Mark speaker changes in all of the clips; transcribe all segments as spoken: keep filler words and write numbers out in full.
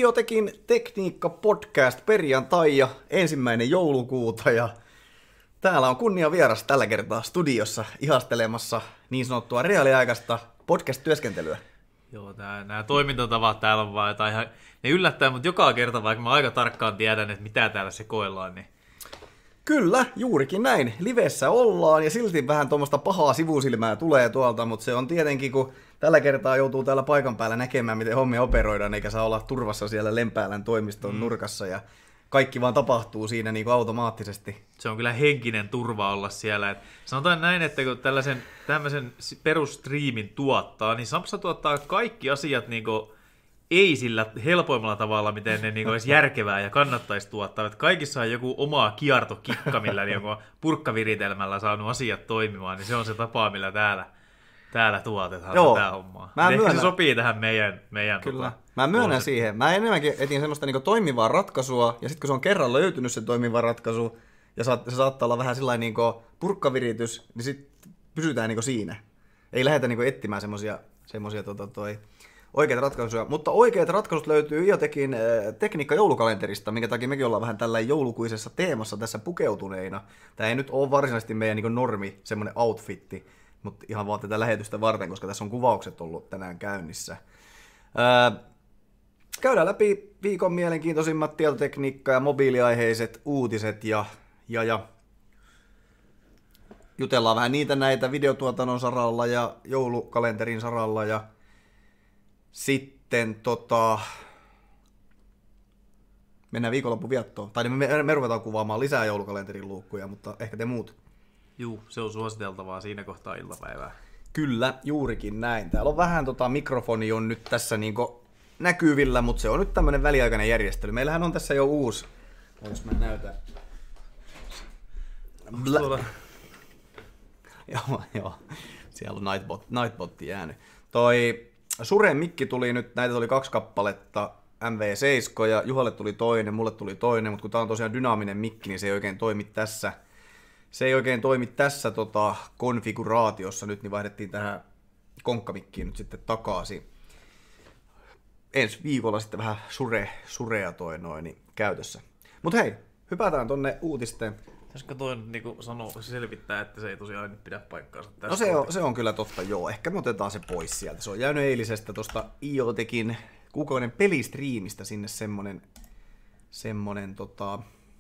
Speaker 1: Iotekin tekniikka-podcast perjantai ja ensimmäinen joulukuuta ja täällä on kunnia vieras tällä kertaa studiossa ihastelemassa niin sanottua reaaliaikaista podcast-työskentelyä.
Speaker 2: Joo, nämä toimintatavat täällä on vaan jotain ihan, ne yllättää, mutta joka kerta, vaikka mä aika tarkkaan tiedän, että mitä täällä sekoillaan, niin...
Speaker 1: Kyllä, juurikin näin. Livessä ollaan ja silti vähän tuommoista pahaa sivusilmää tulee tuolta, mutta se on tietenkin, kun tällä kertaa joutuu täällä paikan päällä näkemään, miten hommia operoidaan, eikä saa olla turvassa siellä Lempäälän toimiston mm. nurkassa ja kaikki vaan tapahtuu siinä niin kuin automaattisesti.
Speaker 2: Se on kyllä henkinen turva olla siellä. Et sanotaan näin, että kun tällaisen tämmöisen perusstriimin tuottaa, niin Sampsa tuottaa kaikki asiat niin kuin ei sillä helpoimmalla tavalla, miten ne niin olisi järkevää ja kannattaisi tuottaa. Että kaikissa on joku oma kiertokikka, millä niin purkkaviritelmällä saanut asiat toimimaan, niin se on se tapa, millä täällä, täällä tuotetaan tätä hommaa. Ehkä se sopii tähän meidän... meidän
Speaker 1: Kyllä.
Speaker 2: Tota,
Speaker 1: mä myönnän siihen. Mä enemmänkin etin semmoista niin toimivaa ratkaisua, ja sitten kun se on kerran löytynyt se toimiva ratkaisu, ja se saattaa olla vähän sellainen niin purkkaviritys, niin sitten pysytään niin siinä. Ei lähdetä niin etsimään semmoisia semmoisia tota toi... oikeita ratkaisuja, mutta oikeat ratkaisut löytyy Iotekin äh, tekniikka-joulukalenterista, minkä takia mekin ollaan vähän tällä joulukuisessa teemassa tässä pukeutuneina. Tämä ei nyt ole varsinaisesti meidän niin normi, semmoinen outfitti, mutta ihan vaan tätä lähetystä varten, koska tässä on kuvaukset ollut tänään käynnissä. Äh, käydään läpi viikon mielenkiintoisimmat tietotekniikka- ja mobiiliaiheiset uutiset ja, ja, ja jutellaan vähän niitä näitä videotuotannon saralla ja joulukalenterin saralla ja sitten tota, mennään viikonlopun viettoon. Tai me, me ruvetaan kuvaamaan lisää joulukalenterin luukkuja, mutta ehkä te muut.
Speaker 2: Juu, se on suositeltavaa siinä kohtaa iltapäivää.
Speaker 1: Kyllä, juurikin näin. Täällä on vähän tota, mikrofoni on nyt tässä niinku näkyvillä, mutta se on nyt tämmönen väliaikainen järjestely. Meillähän on tässä jo uusi. Jos mä näytän. Blä... joo, joo. Siellä on Nightbot, Nightbot jäänyt. Toi... Suren mikki tuli nyt, näitä tuli kaksi kappaletta, M V seitsemän, ja Juhalle tuli toinen, mulle tuli toinen, mutta kun tää on tosiaan dynaaminen mikki, niin se ei oikein toimi tässä, se ei oikein toimi tässä tota, konfiguraatiossa nyt, niin vaihdettiin tähän konkkamikkiin nyt sitten takaisin. Ensi viikolla sitten vähän sure, surea toi noin niin käytössä. Mutta hei, hypätään tonne uutisten.
Speaker 2: Pitäisikö toi niin sanoa, selvittää, että se ei tosiaan nyt pidä paikkaansa tässä?
Speaker 1: No se on, se on kyllä totta, joo. Ehkä me otetaan se pois sieltä. Se on jäänyt eilisestä tuosta Iotekin kuukauden pelistriimistä sinne semmonen, semmonen tota,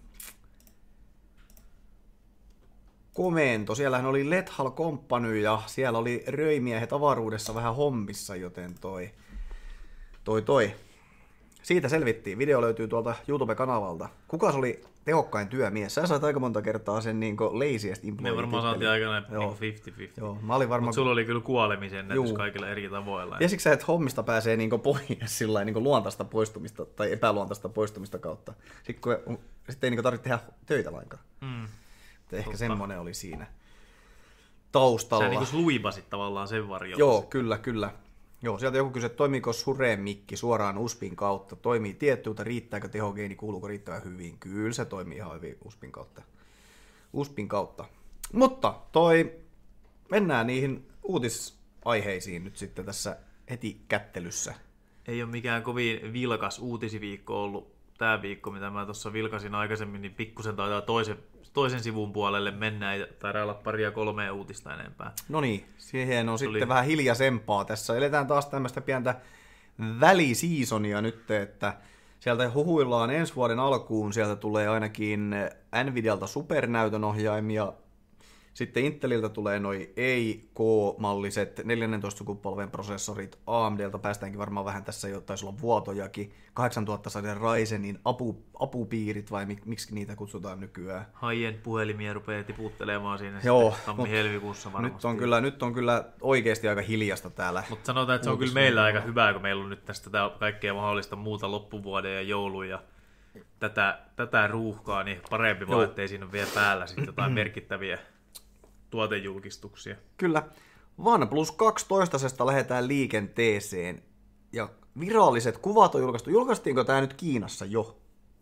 Speaker 1: komento. Siellähän oli Lethal Company ja siellä oli röimiehet avaruudessa vähän hommissa, joten toi, toi, toi. Siitä selvittiin. Video löytyy tuolta YouTube-kanavalta. Kuka se oli tehokkain työmies? Sä sait aika monta kertaa sen niin laziest employee.
Speaker 2: Me varmaan saatiin aikana niin viisikymmentä viisikymmentä.
Speaker 1: Joo, mä olin varmaan...
Speaker 2: Mutta sulla oli kyllä kuolemisen näytys kaikilla eri tavoilla.
Speaker 1: Ja siksi sä, että hommista pääsee niin pois sillä niin luontaista poistumista tai epäluontaista poistumista kautta. Sitten, kun, sitten ei niin tarvitse tehdä töitä lainkaan. Mm. Ehkä Totta. Semmoinen oli siinä taustalla.
Speaker 2: Sä niin luipasit tavallaan sen varjolla.
Speaker 1: Joo, kyllä, kyllä. Joo, sieltä joku kysyi, että toimiiko Suren mikki suoraan U S Bin kautta. Toimii tiettyiltä, riittääkö tehogeeni, kuuluuko riittävän hyvin. Kyllä se toimii ihan hyvin U S Bin kautta. U S Bin kautta. Mutta toi, mennään niihin uutisaiheisiin nyt sitten tässä heti kättelyssä.
Speaker 2: Ei ole mikään kovin vilkas uutisiviikko ollut tämä viikko, mitä mä tuossa vilkasin aikaisemmin, niin pikkusen taitaa toisen, toisen sivun puolelle mennä, ei taida olla paria kolmea uutista enempää. No
Speaker 1: niin, siihen on Tuli... sitten vähän hiljaisempaa tässä. Eletään taas tämmöistä pientä välisiisonia nyt, että sieltä huhuillaan ensi vuoden alkuun, sieltä tulee ainakin Nvidialta supernäytön ohjaimia, sitten Inteliltä tulee noi ei K-malliset neljännentoista sukupolven prosessorit, A M Dltä päästäänkin varmaan vähän tässä jo, taisi olla vuotojakin, kahdeksantuhatta-sarjan Ryzenin apu, apupiirit vai mik, miksi niitä kutsutaan nykyään.
Speaker 2: High-end puhelimia rupeaa tiputtelemaan siinä tammi-helmikuussa varmasti.
Speaker 1: Nyt on, kyllä, nyt on kyllä oikeasti aika hiljasta täällä.
Speaker 2: Mutta sanotaan, että se on kyllä meillä aika hyvä, kun meillä on nyt tästä kaikkea mahdollista muuta loppuvuoden ja joulun ja tätä, tätä ruuhkaa, niin parempi vaan, ettei siinä ole vielä päällä sitten jotain merkittäviä tuotejulkistuksia.
Speaker 1: Kyllä. OnePlus kaksitoista lähdetään liikenteeseen. Ja viralliset kuvat on julkaistu. Julkaistiinko tämä nyt Kiinassa jo?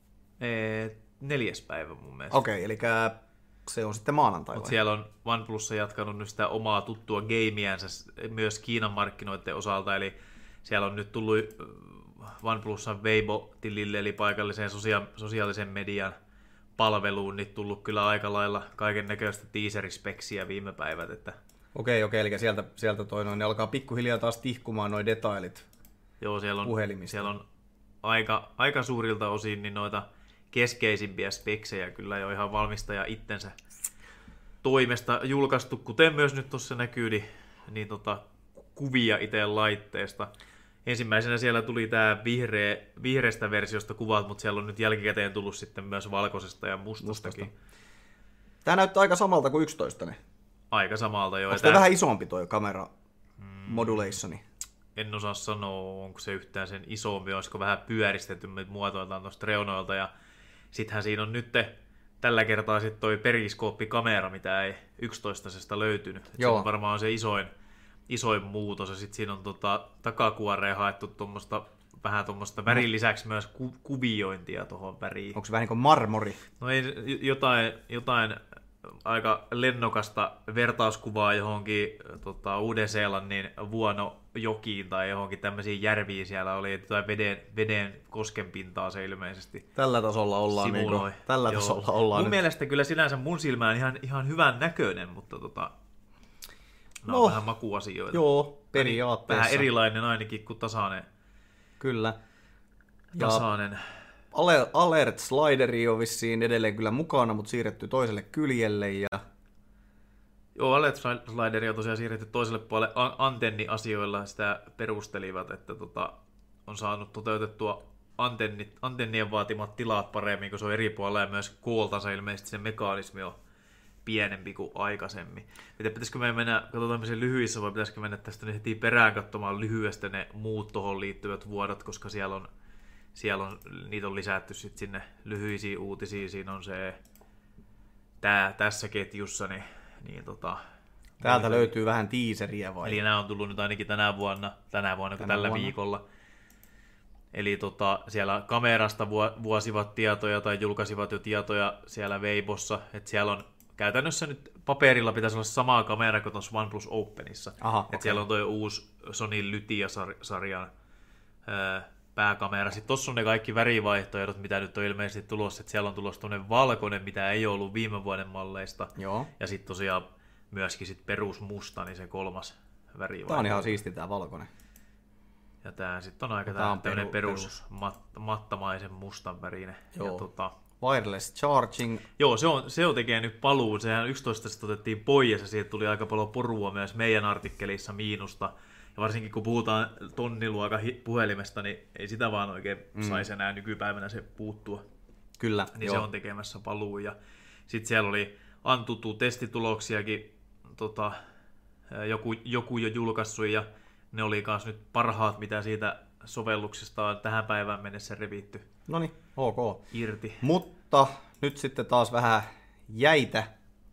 Speaker 2: Ee, neljäs päivä mun mielestä.
Speaker 1: Okei, eli se on sitten maanantai.
Speaker 2: Mutta siellä on OnePlus jatkanut nyt sitä omaa tuttua gameänsä myös Kiinan markkinoiden osalta. Eli siellä on nyt tullut OnePlusan Weibo-tilille, eli paikalliseen sosia- sosiaalisen median palveluun, niin tullut kyllä aika lailla kaiken näköistä teaserispeksiä viime päivät. Että...
Speaker 1: Okei, okei, eli sieltä, sieltä toi noin, ne alkaa pikkuhiljaa taas tihkumaan noi detailit.
Speaker 2: Joo, siellä on,
Speaker 1: puhelimista.
Speaker 2: siellä on aika, aika suurilta osin niin noita keskeisimpiä speksejä kyllä jo ihan valmistaja itsensä toimesta julkaistu, kuten myös nyt tuossa näkyy, niin, niin tota, kuvia itse laitteesta. Ensimmäisenä siellä tuli tämä vihreä, vihreästä versiosta kuvat, mutta siellä on nyt jälkikäteen tullut sitten myös valkoisesta ja mustastakin. Mustasta.
Speaker 1: Tämä näyttää aika samalta kuin yksitoista.
Speaker 2: Aika samalta jo.
Speaker 1: Onko tämä vähän isompi tuo kamera hmm. modulationi?
Speaker 2: En osaa sanoa, onko se yhtään sen isompi, olisiko vähän pyöristetty muotoiltaan tuosta reunoilta. Ja sittenhän siinä on nyt tällä kertaa sitten toi periskooppikamera, mitä ei yksitoistasesta löytynyt. Se on varmaan se isoin, isoin muutos. Ja sitten siinä on tota, takakuoreen haettu tuommoista vähän tuommoista värin lisäksi myös ku- kuviointia tuohon väriin.
Speaker 1: Onko se vähän niin kuin marmori?
Speaker 2: No ei, jotain, jotain aika lennokasta vertauskuvaa johonkin tota, Uuden-Seelannin Vuonojokiin tai johonkin tämmöisiin järviin siellä oli, tai veden, veden koskenpintaa se ilmeisesti
Speaker 1: tällä tasolla ollaan. Niin kuin, tällä Joo. tasolla ollaan
Speaker 2: mun
Speaker 1: nyt.
Speaker 2: mielestä kyllä sinänsä mun silmään ihan, ihan hyvän näköinen, mutta tota, no, on vähän makuasioita.
Speaker 1: Joo, periaatteessa.
Speaker 2: Vähän erilainen ainakin kuin tasainen.
Speaker 1: Kyllä. Ja
Speaker 2: tasainen.
Speaker 1: Alert slideri on vissiin edelleen kyllä mukana, mutta siirretty toiselle kyljelle. Ja...
Speaker 2: Joo, Alert slideri on tosiaan siirretty toiselle puolelle antenniasioilla. Sitä perustelivat, että tota, on saanut toteutettua antennit, antennien vaatimat tilat paremmin, kun se on eri puolella ja myös kooltansa ilmeisesti se mekanismi on pienempi kuin aikaisemmin. Että pitäisikö me mennä, katsotaan tämmöisiä lyhyissä, vai pitäisikö mennä tästä nyt heti perään katsomaan lyhyesti ne muut tuohon liittyvät vuodot, koska siellä on Siellä on, niitä on lisätty sit sinne lyhyisiin uutisiin. Siinä on se tää, tässä ketjussa. Niin, niin tota,
Speaker 1: Täältä niin, löytyy vähän tiiseriä vai?
Speaker 2: Eli nämä on tullut nyt ainakin tänä vuonna, tänä vuonna tänä tällä vuonna. viikolla. Eli tota, siellä kamerasta vuosivat tietoja tai julkaisivat jo tietoja siellä Weibossa. Että siellä on käytännössä nyt paperilla pitäisi olla samaa kameraa kuin tuossa OnePlus Openissa. Aha, että okay. Siellä on tuo uusi Sony Lytia-sarjan pääkamera. Sitten tuossa on ne kaikki värivaihtoehdot, mitä nyt on ilmeisesti tulossa. Että siellä on tulossa tuonne valkoinen, mitä ei ollut viime vuoden malleista.
Speaker 1: Joo.
Speaker 2: Ja sitten tosiaan myöskin sit perusmusta, niin se kolmas värivaihtoehto.
Speaker 1: Tämä on ihan siisti tämä valkoinen.
Speaker 2: Ja tämä sitten on aika tämmöinen peru, perus, perus. Mat, mattamaisen mustan värinen.
Speaker 1: Joo.
Speaker 2: Ja tota,
Speaker 1: wireless charging.
Speaker 2: Joo, se on, se on tekee nyt paluun. Sehän yksitoista otettiin pois ja siitä tuli aika paljon porua myös meidän artikkelissa miinusta. Ja varsinkin kun puhutaan tonniluokan puhelimesta, niin ei sitä vaan oikein mm. saisi enää nykypäivänä se puuttua.
Speaker 1: Kyllä,
Speaker 2: Niin
Speaker 1: joo.
Speaker 2: se on tekemässä paluun. Ja sitten siellä oli Antutu testituloksiakin tota, joku, joku jo julkaissut, ja ne oli myös nyt parhaat, mitä siitä sovelluksesta on tähän päivään mennessä revitty.
Speaker 1: No niin, ok.
Speaker 2: Irti.
Speaker 1: Mutta nyt sitten taas vähän jäitä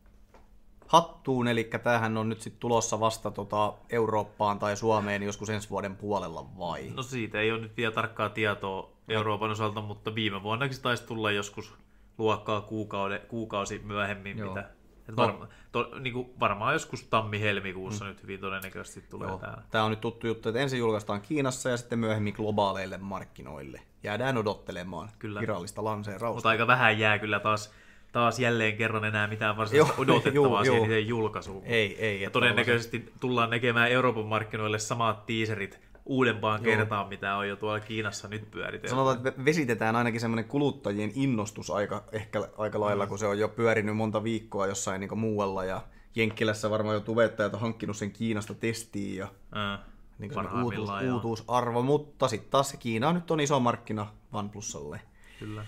Speaker 1: hattuun, eli tämähän on nyt sitten tulossa vasta tota Eurooppaan tai Suomeen joskus ensi vuoden puolella vai?
Speaker 2: No siitä ei ole nyt vielä tarkkaa tietoa Euroopan osalta, mutta viime vuonnakin se taisi tulla joskus luokkaa kuukausi, kuukausi myöhemmin. Mitä, no. varma, to, niin kuin varmaan joskus tammi-helmikuussa mm. nyt hyvin todennäköisesti tulee Joo. täällä.
Speaker 1: Tämä on nyt tuttu juttu, että ensin julkaistaan Kiinassa ja sitten myöhemmin globaaleille markkinoille. Jäädään odottelemaan kyllä. virallista lanseerausta.
Speaker 2: Mutta aika vähän jää kyllä taas. Taas jälleen kerran enää mitään varsinaista joo, odotettavaa joo, siihen julkaisuun.
Speaker 1: Ei, ei.
Speaker 2: Ja todennäköisesti tällaisen. tullaan näkemään Euroopan markkinoille samat teaserit uudempaan joo. kertaan, mitä on jo tuolla Kiinassa nyt pyöritelty.
Speaker 1: Sanotaan, että vesitetään ainakin semmoinen kuluttajien innostus aika, ehkä aika lailla, mm. kun se on jo pyörinyt monta viikkoa jossain niin muualla. Ja Jenkkilässä varmaan jo tubettajat on hankkinut sen Kiinasta testiin ja mm. niin uutuus, uutuusarvo. Mutta sitten taas se Kiina nyt on iso markkina OnePlusalle.
Speaker 2: Kyllä.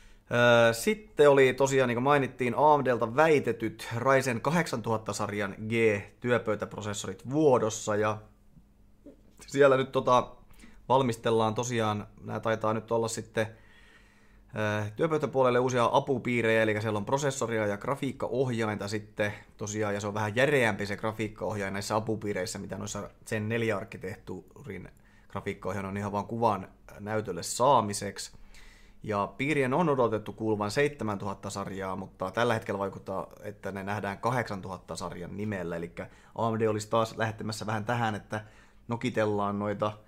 Speaker 1: Sitten oli tosiaan, niin kuin mainittiin, A M D:lta väitetyt Ryzen kahdeksantuhatta-sarjan G-työpöytäprosessorit vuodossa, ja siellä nyt tota, valmistellaan tosiaan, nämä taitaa nyt olla sitten ää, työpöytäpuolelle uusia apupiirejä, eli siellä on prosessoria ja grafiikkaohjainta sitten tosiaan, ja se on vähän järeämpi se grafiikkaohjain näissä apupiireissä, mitä noissa Zen neljä-arkkitehtuurin grafiikkaohjain on ihan vaan kuvan näytölle saamiseksi. Ja piirien on odotettu kuuluvan seitsemäntuhatta-sarjaa, mutta tällä hetkellä vaikuttaa, että ne nähdään kahdeksantuhatta-sarjan nimellä. Eli A M D olisi taas lähettämässä vähän tähän, että nokitellaan noita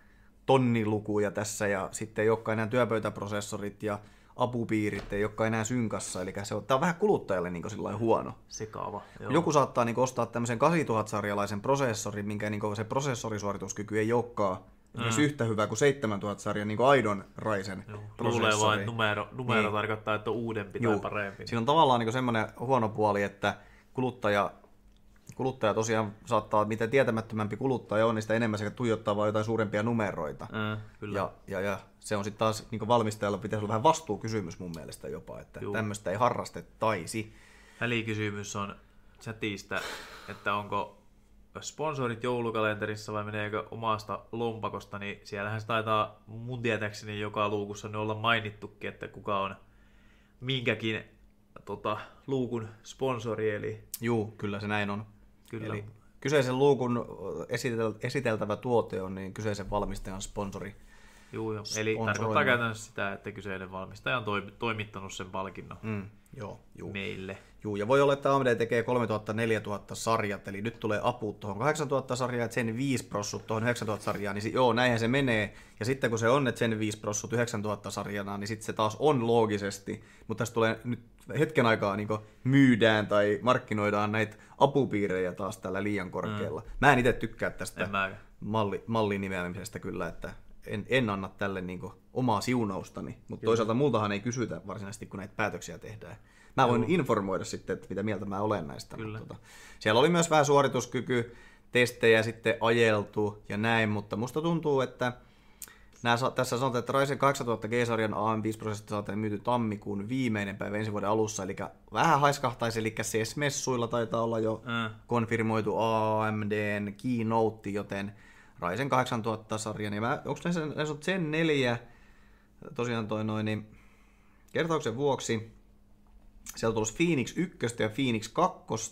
Speaker 1: tonnilukuja tässä, ja sitten ei olekaan enää työpöytäprosessorit ja apupiirit, ei olekaan enää synkassa, eli se on, tämä on vähän kuluttajalle niin sillä huono.
Speaker 2: Sekaava. Joo.
Speaker 1: Joku saattaa niin ostaa tämmöisen kahdeksantuhatta-sarjalaisen prosessorin, minkä niin se prosessorisuorituskyky ei olekaan mm. yhtä hyvä kuin seitsemäntuhatta-sarjan niin aidon Ryzen prosessori.
Speaker 2: Luulee vain, että numero, numero niin. tarkoittaa, että on uudempi Juu. tai parempi.
Speaker 1: Siinä on tavallaan niin semmoinen huono puoli, että kuluttaja, kuluttaja tosiaan saattaa, mitä tietämättömämpi kuluttaja on, niin sitä enemmän sekä tuijottaa vaan jotain suurempia numeroita.
Speaker 2: Mm, kyllä.
Speaker 1: Ja, ja, ja se on sitten taas niin valmistajalla pitäisi olla vähän vastuukysymys mun mielestä jopa, että Juu. tämmöistä ei harrastettaisi.
Speaker 2: Välikysymys on chatista, että onko sponsorit joulukalenterissa vai meneekö omasta lompakosta, niin siellähän se taitaa mun tietääkseni joka luukussa ne olla mainittukin, että kuka on minkäkin tota, luukun sponsori. Eli...
Speaker 1: Juu, kyllä se näin on.
Speaker 2: Kyllä.
Speaker 1: Eli kyseisen luukun esiteltävä tuote on niin kyseisen valmistajan sponsori.
Speaker 2: Juu, jo. Eli tarkoittaa käytännössä sitä, että kyseinen valmistaja on toimittanut sen palkinnon
Speaker 1: mm, joo, juu.
Speaker 2: meille.
Speaker 1: Juu, ja voi olla, että A M D tekee kolmetuhatta neljätuhatta sarjat, eli nyt tulee aput tuohon kahdeksantuhatta sarjaan ja Zen viisi prossut tuohon yhdeksäntuhatta sarjaan, niin joo, näinhän se menee. Ja sitten kun se on, että Zen viisi prossut yhdeksäntuhatta sarjana, niin sitten se taas on loogisesti, mutta tässä tulee nyt hetken aikaa niin myydään tai markkinoidaan näitä apupiirejä taas tällä liian korkealla. Mm. Mä en itse tykkää tästä malli, mallin nimeämisestä kyllä, että en, en anna tälle niin omaa siunaustani, mutta kyllä. Toisaalta multahan ei kysytä varsinaisesti, kun näitä päätöksiä tehdään. Mä voin Joo. informoida sitten, että mitä mieltä mä olen näistä. Mutta, tota, siellä oli myös vähän suorituskyky, testejä sitten ajeltu ja näin, mutta musta tuntuu, että nää, tässä sanotaan, että Ryzen kahdeksantuhatta G-sarjan A M viisi-prosessorit saatiin myyty tammikuun viimeinen päivä ensi vuoden alussa, eli vähän haiskahtaisi, eli C E S-messuilla taitaa olla jo mm. konfirmoitu A M D:n keynote, joten Ryzen kahdeksantuhatta-sarjan, ja mä, onko näissä, näissä on Zen neljä, tosiaan toi noin, niin kertauksen vuoksi, siellä on tullut Phoenix yksi ja Phoenix kaksi.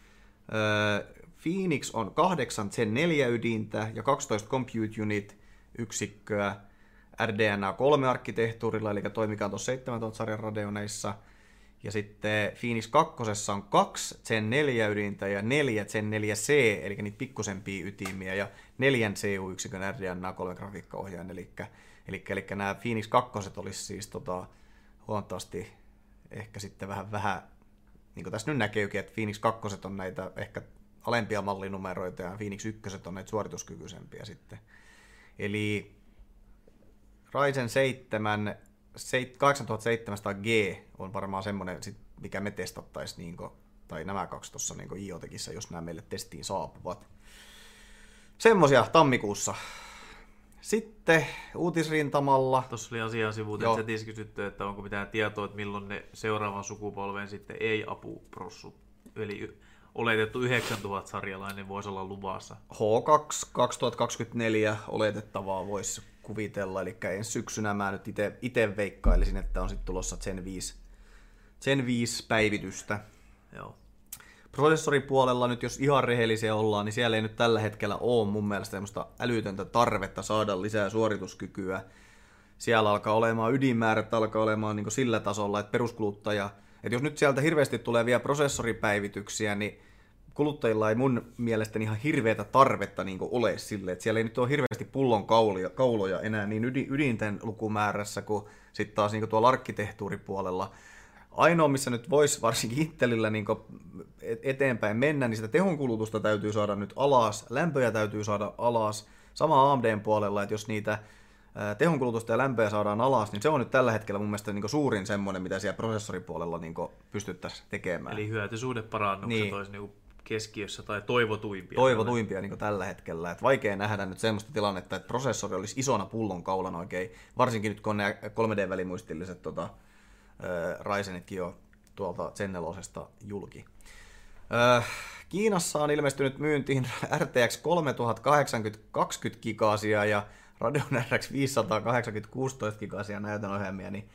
Speaker 1: Öö, Phoenix on kahdeksan Zen neljä ydintä ja kaksitoista Compute Unit yksikköä R D N A kolme arkkitehtuurilla, eli toimikaan tuossa seitsemäntuhatta sarjan Radeoneissa. Ja sitten Phoenix kaksi on kaksi Zen neljä ydintä ja neljä Zen neljä C, eli niitä pikkusempia ytimiä, ja neljän C U-yksikön R D N A kolme grafiikkaohjaajan, eli, eli, eli nämä Phoenix kaksi olisi siis tota, huomattavasti ehkä sitten vähän, vähän niin kuin tässä nyt näkyykin, että Phoenix kaksi on näitä ehkä alempia mallinumeroita ja Phoenix yksi on näitä suorituskykyisempiä sitten. Eli Ryzen seitsemän kahdeksantuhattaseitsemänsataa G on varmaan semmoinen, mikä me testattaisiin, niin kuin, tai nämä kaksi tuossa niin I O Techissa, jos nämä meille testiin saapuvat. Semmoisia tammikuussa. Sitten uutisrintamalla.
Speaker 2: Tuossa oli asiaa sivuuteen, että chatissa kysytty, että onko mitään tietoa, että milloin ne seuraavan sukupolven sitten ei-apuprossut, eli oletettu yhdeksäntuhatta sarjalainen voisi olla luvassa.
Speaker 1: H kaksi kaksituhattakaksikymmentäneljä oletettavaa voisi kuvitella, eli ensi syksynä mä nyt itse veikkailisin, että on sitten tulossa Zen viisi, Zen viisi päivitystä.
Speaker 2: Joo.
Speaker 1: Prosessoripuolella nyt, jos ihan rehellisiä ollaan, niin siellä ei nyt tällä hetkellä ole mun mielestä semmoista älytöntä tarvetta saada lisää suorituskykyä. Siellä alkaa olemaan ydinmäärät, alkaa olemaan niin kuin sillä tasolla, että peruskuluttaja, että jos nyt sieltä hirveästi tulee vielä prosessoripäivityksiä, niin kuluttajilla ei mun mielestäni ihan hirveätä tarvetta niin kuin ole sille, että siellä ei nyt ole hirveästi pullon kauloja, kauloja enää niin ydinten lukumäärässä kuin sitten taas niin kuin tuolla arkkitehtuuripuolella. Ainoa, missä nyt voisi varsinkin Intelillä niin eteenpäin mennä, niin sitä tehonkulutusta täytyy saada nyt alas, lämpöjä täytyy saada alas. Sama A M D:n puolella, että jos niitä tehonkulutusta ja lämpöjä saadaan alas, niin se on nyt tällä hetkellä mun mielestä niin suurin semmoinen, mitä siellä prosessoripuolella niin pystyttäisiin tekemään.
Speaker 2: Eli hyötysuhdeparannukset niin. olisi niin keskiössä tai toivotuimpia.
Speaker 1: Toivotuimpia niin tällä hetkellä. Että vaikea nähdä nyt semmoista tilannetta, että prosessori olisi isona pullonkaulana oikein, varsinkin nyt kun on nämä kolme D-välimuistilliset tota, Ryzenitkin jo tuolta Zen nelosesta julki. Öö, Kiinassa on ilmestynyt myyntiin R T X kolmetuhattakahdeksankymmentä kaksikymmentä gigasia ja Radeon R X viisisataakahdeksankymmentä kuusitoista gigasia näytönohjelmia, niin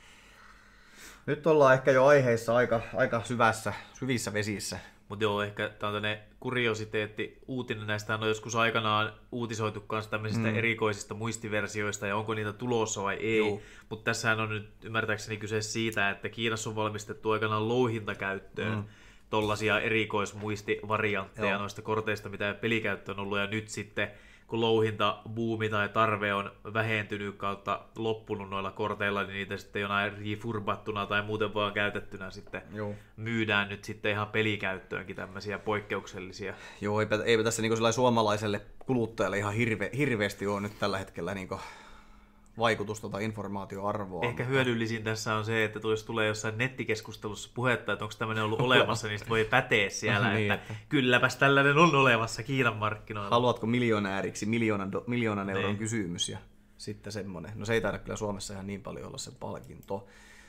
Speaker 1: nyt ollaan ehkä jo aiheissa aika, aika syvässä, syvissä vesissä.
Speaker 2: Mutta joo, ehkä tämä on tämmöinen kuriositeetti uutinen. Näistä on joskus aikanaan uutisoitu myös tämmöisistä mm. erikoisista muistiversioista ja onko niitä tulossa vai ei. Mutta tässähän on nyt ymmärtääkseni kyse siitä, että Kiinassa on valmistettu aikanaan louhintakäyttöön mm. tollaisia erikoismuistivariantteja joo. noista korteista, mitä pelikäyttö on ollut. Ja nyt sitten kun louhintabuumi tai tarve on vähentynyt kautta loppunut noilla korteilla, niin niitä sitten jonain refurbattuna tai muuten vaan käytettynä sitten
Speaker 1: Joo.
Speaker 2: myydään nyt sitten ihan pelikäyttöönkin tämmöisiä poikkeuksellisia.
Speaker 1: Joo, eipä, eipä tässä niin suomalaiselle kuluttajalle ihan hirve, hirveästi ole nyt tällä hetkellä niin vaikutusta tai informaatioarvoa.
Speaker 2: Ehkä hyödyllisin tässä on se, että jos tulee jossain nettikeskustelussa puhetta, että onko tämmöinen ollut olemassa, niin voi päteä siellä,
Speaker 1: niin,
Speaker 2: että,
Speaker 1: että
Speaker 2: kylläpäs tällainen on olemassa Kiinan markkinoilla.
Speaker 1: Haluatko miljonääriksi miljoonan, do, miljoonan euron
Speaker 2: niin.
Speaker 1: kysymys ja sitten semmoinen. No se ei taida kyllä Suomessa ihan niin paljon olla se palkinto.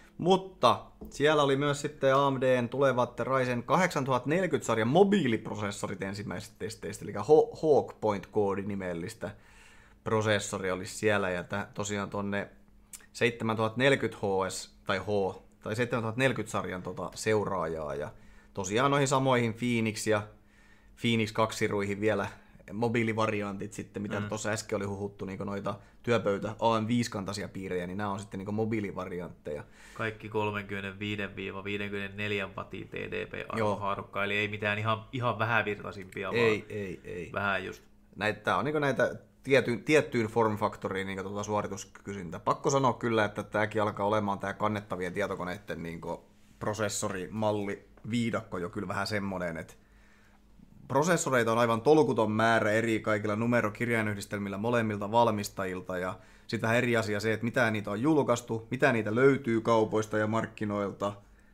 Speaker 1: Mutta siellä oli myös sitten A M D:n tulevat Ryzen kahdeksantuhattaneljäkymmentä-sarjan mobiiliprosessorit ensimmäisistä testeistä, eli Hawk Point-koodinimellistä prosessori olisi siellä, ja t- tosiaan tuonne seitsemäntuhattaneljäkymmentä H S, tai H, tai seitsemäntuhattaneljäkymmentä-sarjan tota seuraajaa, ja tosiaan noihin samoihin Phoenix ja Phoenix kaksi-siruihin vielä mobiilivariantit sitten, mitä mm. tuossa äsken oli huhuttu, niin noita työpöytä A M viisi-kantaisia piirejä, niin nämä on sitten niin mobiilivariantteja.
Speaker 2: Kaikki kolmekymmentäviisi viiva viisikymmentäneljä wattia T D P-arvohaarukka, eli ei mitään ihan, ihan vähävirtaisimpia,
Speaker 1: ei,
Speaker 2: vaan
Speaker 1: ei, ei.
Speaker 2: vähän just.
Speaker 1: Näitä on niin näitä Tiety, tiettyyn formfaktoriin niin tuota suorituskysyntä. Pakko sanoa kyllä, että tämäkin alkaa olemaan tämä kannettavien tietokoneiden niin prosessorimalli viidakko jo kyllä vähän semmoinen, että prosessoreita on aivan tolkuton määrä eri kaikilla numerokirjainyhdistelmillä molemmilta valmistajilta, ja sitten vähän eri asia se, että mitä niitä on julkaistu, mitä niitä löytyy kaupoista ja markkinoilta,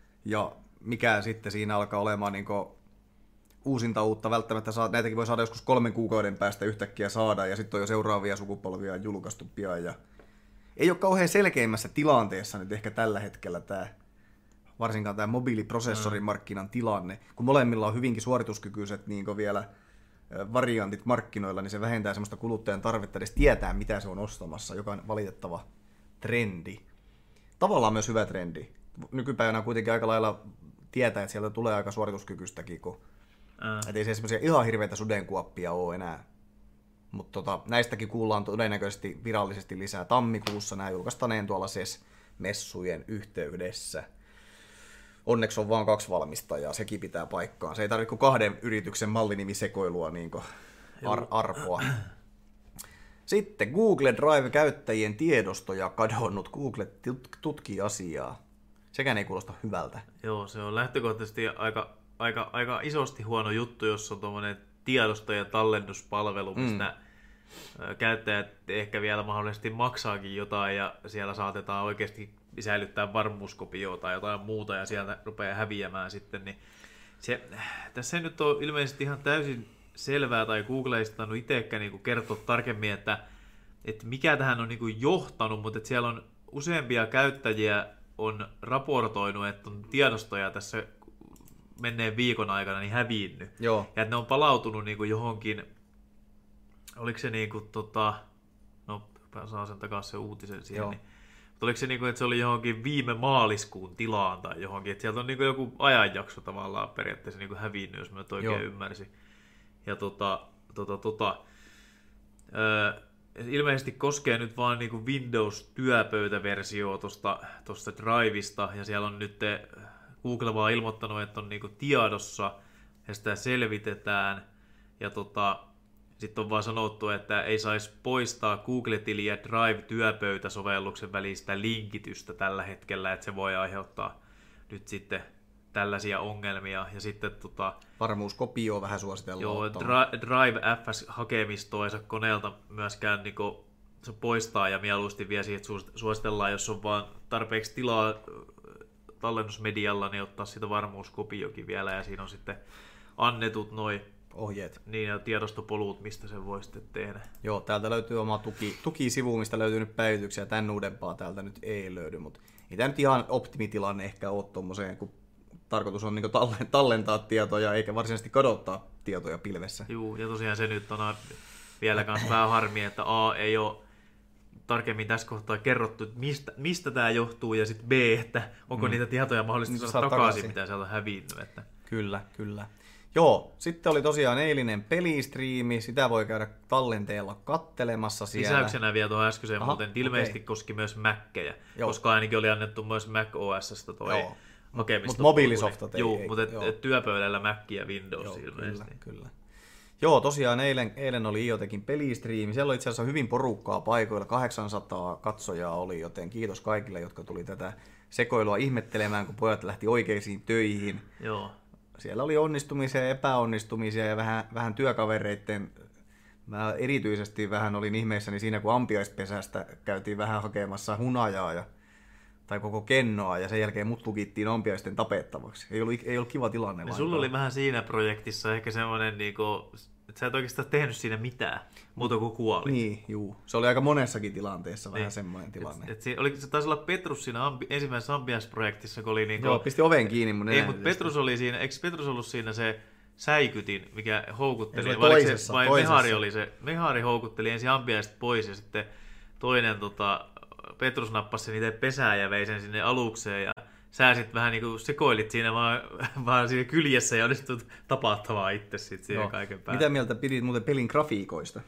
Speaker 1: ja mikä sitten siinä alkaa olemaan niin uusinta uutta, välttämättä saa, näitäkin voi saada joskus kolmen kuukauden päästä yhtäkkiä saada, ja sitten on jo seuraavia sukupolvia julkaistu pian, ja ei ole kauhean selkeimmässä tilanteessa nyt ehkä tällä hetkellä tämä, varsinkaan tämä mobiiliprosessorimarkkinan tilanne, kun molemmilla on hyvinkin suorituskykyiset niin vielä variantit markkinoilla, niin se vähentää semmoista kuluttajan tarvetta edes tietää, mitä se on ostamassa, joka on valitettava trendi. Tavallaan myös hyvä trendi. Nykypäivänä kuitenkin aika lailla tietää, että sieltä tulee aika suorituskykyistäkin, kun Äh. Että ei se semmoisia ihan hirveitä sudenkuoppia ole enää. Mutta tota, näistäkin kuullaan todennäköisesti virallisesti lisää tammikuussa. Nämä julkaistaneen tuolla S E S-messujen yhteydessä. Onneksi on vain kaksi valmistajaa, sekin pitää paikkaan. Se ei tarvitse kuin kahden yrityksen mallinimisekoilua niin ar- arpoa. Sitten Google Drive-käyttäjien tiedostoja kadonnut. Google tutkii asiaa. Sekään ei kuulosta hyvältä.
Speaker 2: Joo, se on lähtökohtaisesti aika... Aika, aika isosti huono juttu, jos on tuommoinen tiedosto- ja tallennuspalvelu, mistä mm. käyttäjät ehkä vielä mahdollisesti maksaakin jotain, ja siellä saatetaan oikeasti säilyttää varmuuskopioa tai jotain muuta, ja sieltä rupeaa häviämään sitten. Niin se, tässä ei nyt ole ilmeisesti ihan täysin selvää, tai Google ei sitä itsekään niin kertoa tarkemmin, että, että mikä tähän on niin johtanut, mutta että siellä on useampia käyttäjiä on raportoinut, että on tiedostoja tässä menneen viikon aikana niin hävinnyt.
Speaker 1: Joo.
Speaker 2: Ja että ne on palautunut niin kuin johonkin, oliko se niin kuin, tota, no saan sen takaisin se uutisen siihen, niin, mutta oliko se niin kuin, että se oli johonkin viime maaliskuun tilaan tai johonkin, että sieltä on niin kuin joku ajanjakso tavallaan periaatteessa niin kuin hävinnyt, jos mä nyt oikein Joo. ymmärsin. Ja tota, tota, tota, öö, ilmeisesti koskee nyt vaan niin kuin Windows-työpöytäversioa tuosta tuosta Drivesta, ja siellä on nyt te, Google vaan ilmoittanut, että on niinku tiedossa ja sitä selvitetään. Ja tota, sitten on vaan sanottu, että ei saisi poistaa Google-tiliä Drive-työpöytäsovelluksen välistä linkitystä tällä hetkellä, että se voi aiheuttaa nyt sitten tällaisia ongelmia. Ja sitten tota,
Speaker 1: varmuuskopio vähän suositellaan.
Speaker 2: Joo, Dri- Drive F S-hakemistoa ei saa koneelta myöskään niinku, se poistaa, ja mieluusti vielä siitä suositellaan, jos on vaan tarpeeksi tilaa tallennusmedialla, niin ottaa sitä varmuuskopiokin vielä, ja siinä on sitten annetut noi
Speaker 1: ohjeet.
Speaker 2: Niin, ja tiedostopolut, mistä sen voi sitten tehdä.
Speaker 1: Joo, täältä löytyy oma tuki, tukisivu, mistä löytyy nyt päivityksiä, tän uudempaa täältä nyt ei löydy, mutta ei tämä nyt ihan optimitilanne ehkä ole tuommoiseen, kun tarkoitus on niin tallentaa tietoja, eikä varsinaisesti kadottaa tietoja pilvessä.
Speaker 2: Joo, ja tosiaan se nyt on vielä kans vähän harmi, että A ei ole tarkemmin tässä kohtaa kerrottu, että mistä, mistä tämä johtuu, ja sitten B, että onko mm. niitä tietoja mahdollisesti saada takaisin, takaisin, mitä sieltä on hävinnyt. Että.
Speaker 1: Kyllä, kyllä. Joo, sitten oli tosiaan eilinen pelistriimi, sitä voi käydä tallenteella kattelemassa siellä.
Speaker 2: Lisäyksenä vielä tuohon äskeiseen, Aha, muuten ilmeisesti okay. koski myös Mackeja, Joo. koska ainakin oli annettu myös Mac O S:stä toi hakemisto.
Speaker 1: Mutta mobiilisoftat ei.
Speaker 2: Joo, mutta et, et työpöydällä Mac ja Windows
Speaker 1: Joo,
Speaker 2: ilmeisesti.
Speaker 1: Kyllä, kyllä. Joo, tosiaan eilen, eilen oli IoTechin pelistriimi. Siellä oli itse asiassa hyvin porukkaa paikoilla. kahdeksansataa katsojaa oli, joten kiitos kaikille, jotka tuli tätä sekoilua ihmettelemään, kun pojat lähti oikeisiin töihin.
Speaker 2: Joo.
Speaker 1: Siellä oli onnistumisia ja epäonnistumisia ja vähän, vähän työkavereitten. Mä erityisesti vähän olin ihmeissäni siinä, kun ampiaispesästä käytiin vähän hakemassa hunajaa ja, tai koko kennoa ja sen jälkeen mut lukittiin ampiaisten tapettavaksi. Ei ollut, ei ollut kiva tilanne.
Speaker 2: Niin sulla oli vähän siinä projektissa ehkä semmoinen, niinku, että sä et oikeastaan tehnyt siinä mitään, muuta kuin kuolit.
Speaker 1: Niin, juu. Se oli aika monessakin tilanteessa niin. Vähän semmoinen tilanne.
Speaker 2: Et, et se, oli, se taisi olla Petrus siinä ambi, ensimmäisessä ambiance-projektissa, kun oli niinku...
Speaker 1: Joo, pisti oven kiinni mun
Speaker 2: Ei, mutta Petrus oli siinä, eikö Petrus ollut siinä se säikytin, mikä houkutteli?
Speaker 1: Se vai toisessa,
Speaker 2: se, vai
Speaker 1: toisessa.
Speaker 2: Mehari oli se, Mehari houkutteli ensin ambiaista pois ja sitten toinen tota, Petrus nappasi sen itse pesään ja vei sen sinne alukseen ja sä sitten vähän niin kuin sekoilit siinä vaan, vaan siinä kyljessä ja onnistut tapahtamaan itse sitten siihen kaiken päälle.
Speaker 1: Mitä mieltä pidit muuten pelin grafiikoista?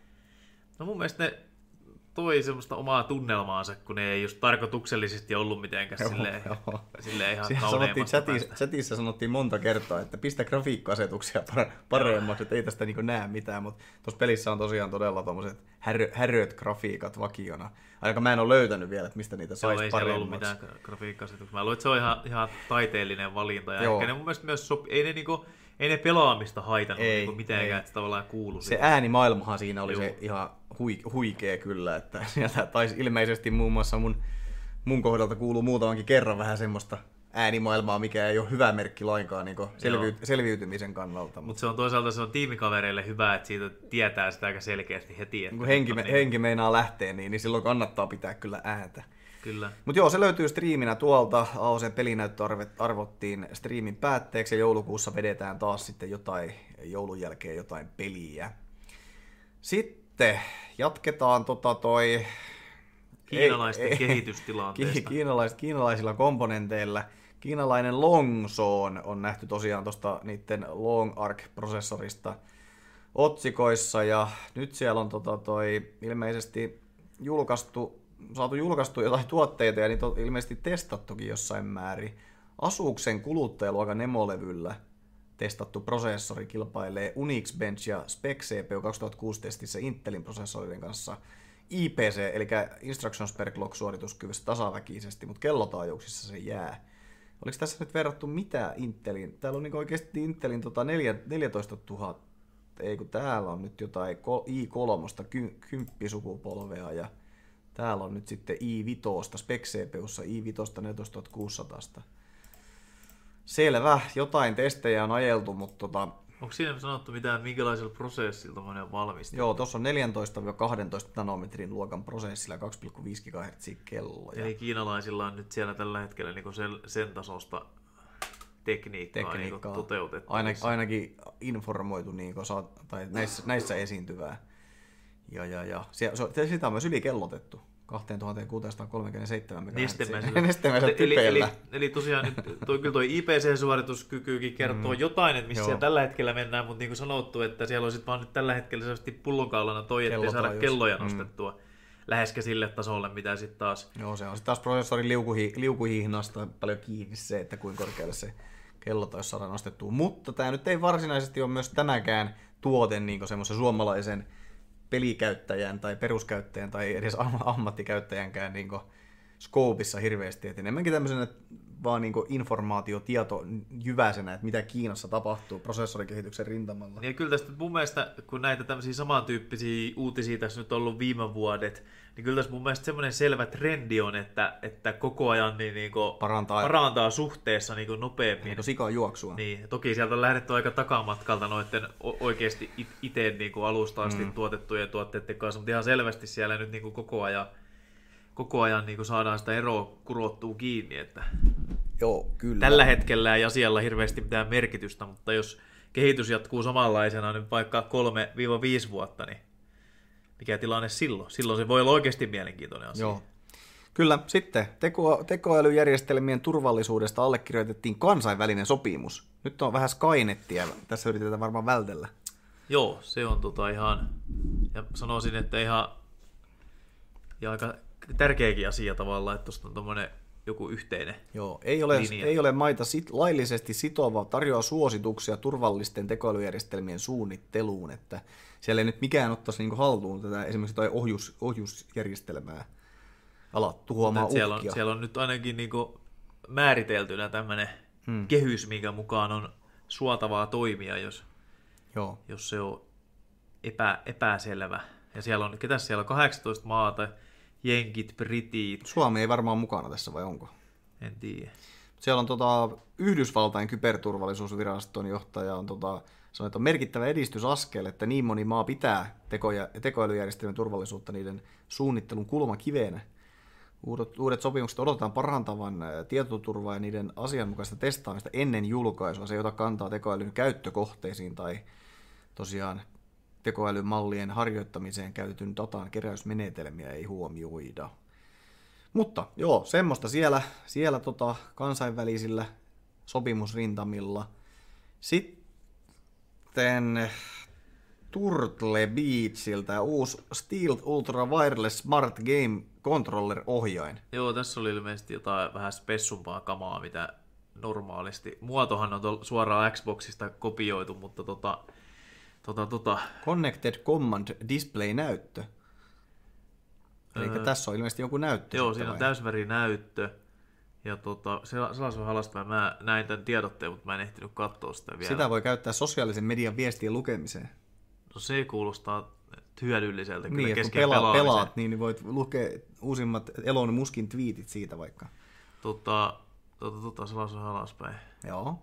Speaker 2: No mun mielestä ne toi semmoista omaa tunnelmaansa, kun ne ei just tarkoituksellisesti ollut mitenkään joo, silleen, joo. silleen ihan kauneimmasta
Speaker 1: chatissa, chatissa sanottiin monta kertaa, että pistä grafiikka-asetuksia paremmaksi, että ei tästä niin näe mitään, mutta tuossa pelissä on tosiaan todella tommoset härö, häröt grafiikat vakiona. Aika mä en ole löytänyt vielä, että mistä niitä saisi paremmaksi. Ei siellä ollut mitään
Speaker 2: grafiikka-asetuksia. Mä luulen, että se on ihan, ihan taiteellinen valinta ja joo. Ehkä ne mun mielestä myös sopii. Ei ne niinku... Ei ne pelaamista haitannut ei, niin mitenkään, ei. Että se tavallaan kuului.
Speaker 1: Se äänimaailmahan siinä oli Juu. Se ihan hui, huikea kyllä, että sieltä taisi ilmeisesti muun muassa mun, mun kohdalta kuuluu muutamankin kerran vähän semmoista äänimaailmaa, mikä ei ole hyvä merkki lainkaan niin selviy, selviytymisen kannalta.
Speaker 2: Mutta Mut se on toisaalta se on tiimikavereille hyvä, että siitä tietää sitä aika selkeästi heti. Että
Speaker 1: kun henki, me, niin... henki meinaa lähteä, niin, niin silloin kannattaa pitää kyllä ääntä.
Speaker 2: Kyllä.
Speaker 1: Mutta joo, se löytyy striiminä tuolta. A O C pelinäyttö arvottiin striimin päätteeksi ja joulukuussa vedetään taas sitten jotain joulun jälkeen jotain peliä. Sitten jatketaan tota toi...
Speaker 2: Kiinalaisten ei, kehitystilanteesta.
Speaker 1: Kiinalais, kiinalaisilla komponenteilla. Kiinalainen Longzone on nähty tosiaan tuosta niiden Long Arc-prosessorista otsikoissa ja nyt siellä on tota toi ilmeisesti julkaistu saatu julkaistua jotain tuotteita ja niitä on ilmeisesti testattukin jossain määrin. Asuksen kuluttajaluokan emolevyllä testattu prosessori kilpailee Unix Bench ja Spec C P U kaksituhattakuusi testissä Intelin prosessorien kanssa I P C, eli Instructions per Clock suorituskyvyssä tasaväkisesti, mutta kellotaajuuksissa se jää. Oliko tässä nyt verrattu mitä Intelin? Täällä on niin oikeasti Intelin tota neljätoistatuhatta, ei kun täällä on nyt jotain i kolme kymmenen sukupolvea ja täällä on nyt sitten i viisi, Spec C P U:ssa i viisi neljätoistatuhattakuusisataa. Selvä, jotain testejä on ajeltu, mutta tota...
Speaker 2: Onko siinä sanottu mitään, minkälaisella prosessilla on valmistettu?
Speaker 1: Joo, tuossa on neljätoista kaksitoista nanometrin luokan prosessilla kaksi pilkku viisi gigahertsiä kelloja.
Speaker 2: Eli kiinalaisilla on nyt siellä tällä hetkellä niinku sen, sen tasosta tekniikkaa, tekniikkaa. Niinku toteutettu.
Speaker 1: Aina, ainakin informoitu niinku, tai näissä, näissä esiintyvää. Ja, ja, ja. Sitä on myös ylikellotettu. kaksituhattakuusisataakolmekymmentäseitsemän
Speaker 2: nestemäisellä,
Speaker 1: nestemäisellä typeillä.
Speaker 2: Eli, eli tosiaan nyt toi, kyllä tuo I P C-suorituskykykin kertoo mm. jotain, että missä tällä hetkellä mennään, mutta niin kuin sanottu, että siellä olisi vaan nyt tällä hetkellä selvästi pullonkaulana toi, ettei saada kelloja nostettua mm. läheskä sille tasolle, mitä sitten taas...
Speaker 1: Joo, se on sitten taas prosessorin liukuhi, liukuhihnasta paljon kiinni se, että kuinka korkealle se kello taisi saada nostettua. Mutta tämä nyt ei varsinaisesti ole myös tämäkään tuote niin semmoisen suomalaisen pelikäyttäjän tai peruskäyttäjän tai edes ammattikäyttäjänkään niin skoopissa hirveästi. Et enemmänkin tämmöisenä vaan niin informaatiotieto jyväisenä, että mitä Kiinassa tapahtuu prosessorikehityksen rintamalla.
Speaker 2: Ja kyllä tästä mun mielestä, kun näitä tämmöisiä samantyyppisiä uutisia tässä nyt on ollut viime vuodet, niin kyllä tässä mun mielestä semmoinen selvä trendi on, että, että koko ajan niin niin
Speaker 1: parantaa,
Speaker 2: parantaa suhteessa niin nopeammin.
Speaker 1: Niin sikan juoksua.
Speaker 2: Niin, toki sieltä on lähdetty aika takamatkalta noiden oikeasti itse niin alusta asti mm. tuotettujen tuotteiden kanssa, mutta ihan selvästi siellä nyt niin koko ajan koko ajan niin saadaan sitä eroa kurottua kiinni, että
Speaker 1: joo, kyllä.
Speaker 2: Tällä hetkellä ei asialla hirveästi mitään merkitystä, mutta jos kehitys jatkuu samanlaisena niin vaikka kolme viisi vuotta, niin mikä tilanne silloin? Silloin se voi olla oikeasti mielenkiintoinen asia.
Speaker 1: Joo. Kyllä, sitten teko, tekoälyjärjestelmien turvallisuudesta allekirjoitettiin kansainvälinen sopimus. Nyt on vähän Skynettiä, tässä yritetään varmaan vältellä.
Speaker 2: Joo, se on tota ihan, ja sanoisin, että ihan ja aika tärkeäkin asia tavallaan, että tuosta on tommoinen joku yhteinen
Speaker 1: Joo, ei ole,
Speaker 2: linja.
Speaker 1: ei ole maita sit, laillisesti sitova, tarjoaa suosituksia turvallisten tekoälyjärjestelmien suunnitteluun, että siellä ei nyt mikään ottaisi niinku haltuun tätä esimerkiksi tai ohjus, ohjusjärjestelmää ala tuhoamaan
Speaker 2: siellä
Speaker 1: uhkia.
Speaker 2: on, siellä on nyt ainakin niinku määriteltynä tämmöinen hmm. kehys, minkä mukaan on suotavaa toimia, jos,
Speaker 1: Joo.
Speaker 2: jos se on epä, epäselvä. Ja siellä on, ketäs siellä on, kahdeksantoista maata, jenkit, britit.
Speaker 1: Suomi ei varmaan mukana tässä, vai onko?
Speaker 2: En tiedä.
Speaker 1: Siellä on tota, Yhdysvaltain kyberturvallisuusviraston johtaja on tota, sanoi, että on merkittävä edistysaskel, että niin moni maa pitää tekoja, tekoälyjärjestelmän turvallisuutta niiden suunnittelun kulmakiveenä. Uudet, uudet sopimukset odotetaan parantavan tietoturvaa ja niiden asianmukaista testaamista ennen julkaisua. Se ei ota kantaa tekoälyn käyttökohteisiin tai tosiaan tekoälymallien harjoittamiseen käytetyn datan keräysmenetelmiä ei huomioida. Mutta joo, semmoista siellä, siellä tota kansainvälisillä sopimusrintamilla. Sitten Turtle Beachiltä uusi Stealth Ultra Wireless Smart Game Controller-ohjain.
Speaker 2: Joo, tässä oli ilmeisesti jotain vähän spessumpaa kamaa, mitä normaalisti. Muotohan on tol- suoraan Xboxista kopioitu, mutta tota... tota, tota.
Speaker 1: Connected Command Display-näyttö. Eli öö, tässä on ilmeisesti joku näyttö.
Speaker 2: Joo, siinä on täysvärinäyttö. Ja tota, sellaisen halasta mä näin tämän tiedotteen, mutta mä en ehtinyt katsoa sitä vielä.
Speaker 1: Sitä voi käyttää sosiaalisen median viestien lukemiseen.
Speaker 2: No se kuulostaa hyödylliseltä kyllä
Speaker 1: niin,
Speaker 2: kesken
Speaker 1: pela-
Speaker 2: pelaamisen.
Speaker 1: pelaat, niin voit lukea uusimmat Elon Muskin twiitit siitä vaikka.
Speaker 2: Tota, tota, tota sellaisen alaspäin.
Speaker 1: Joo.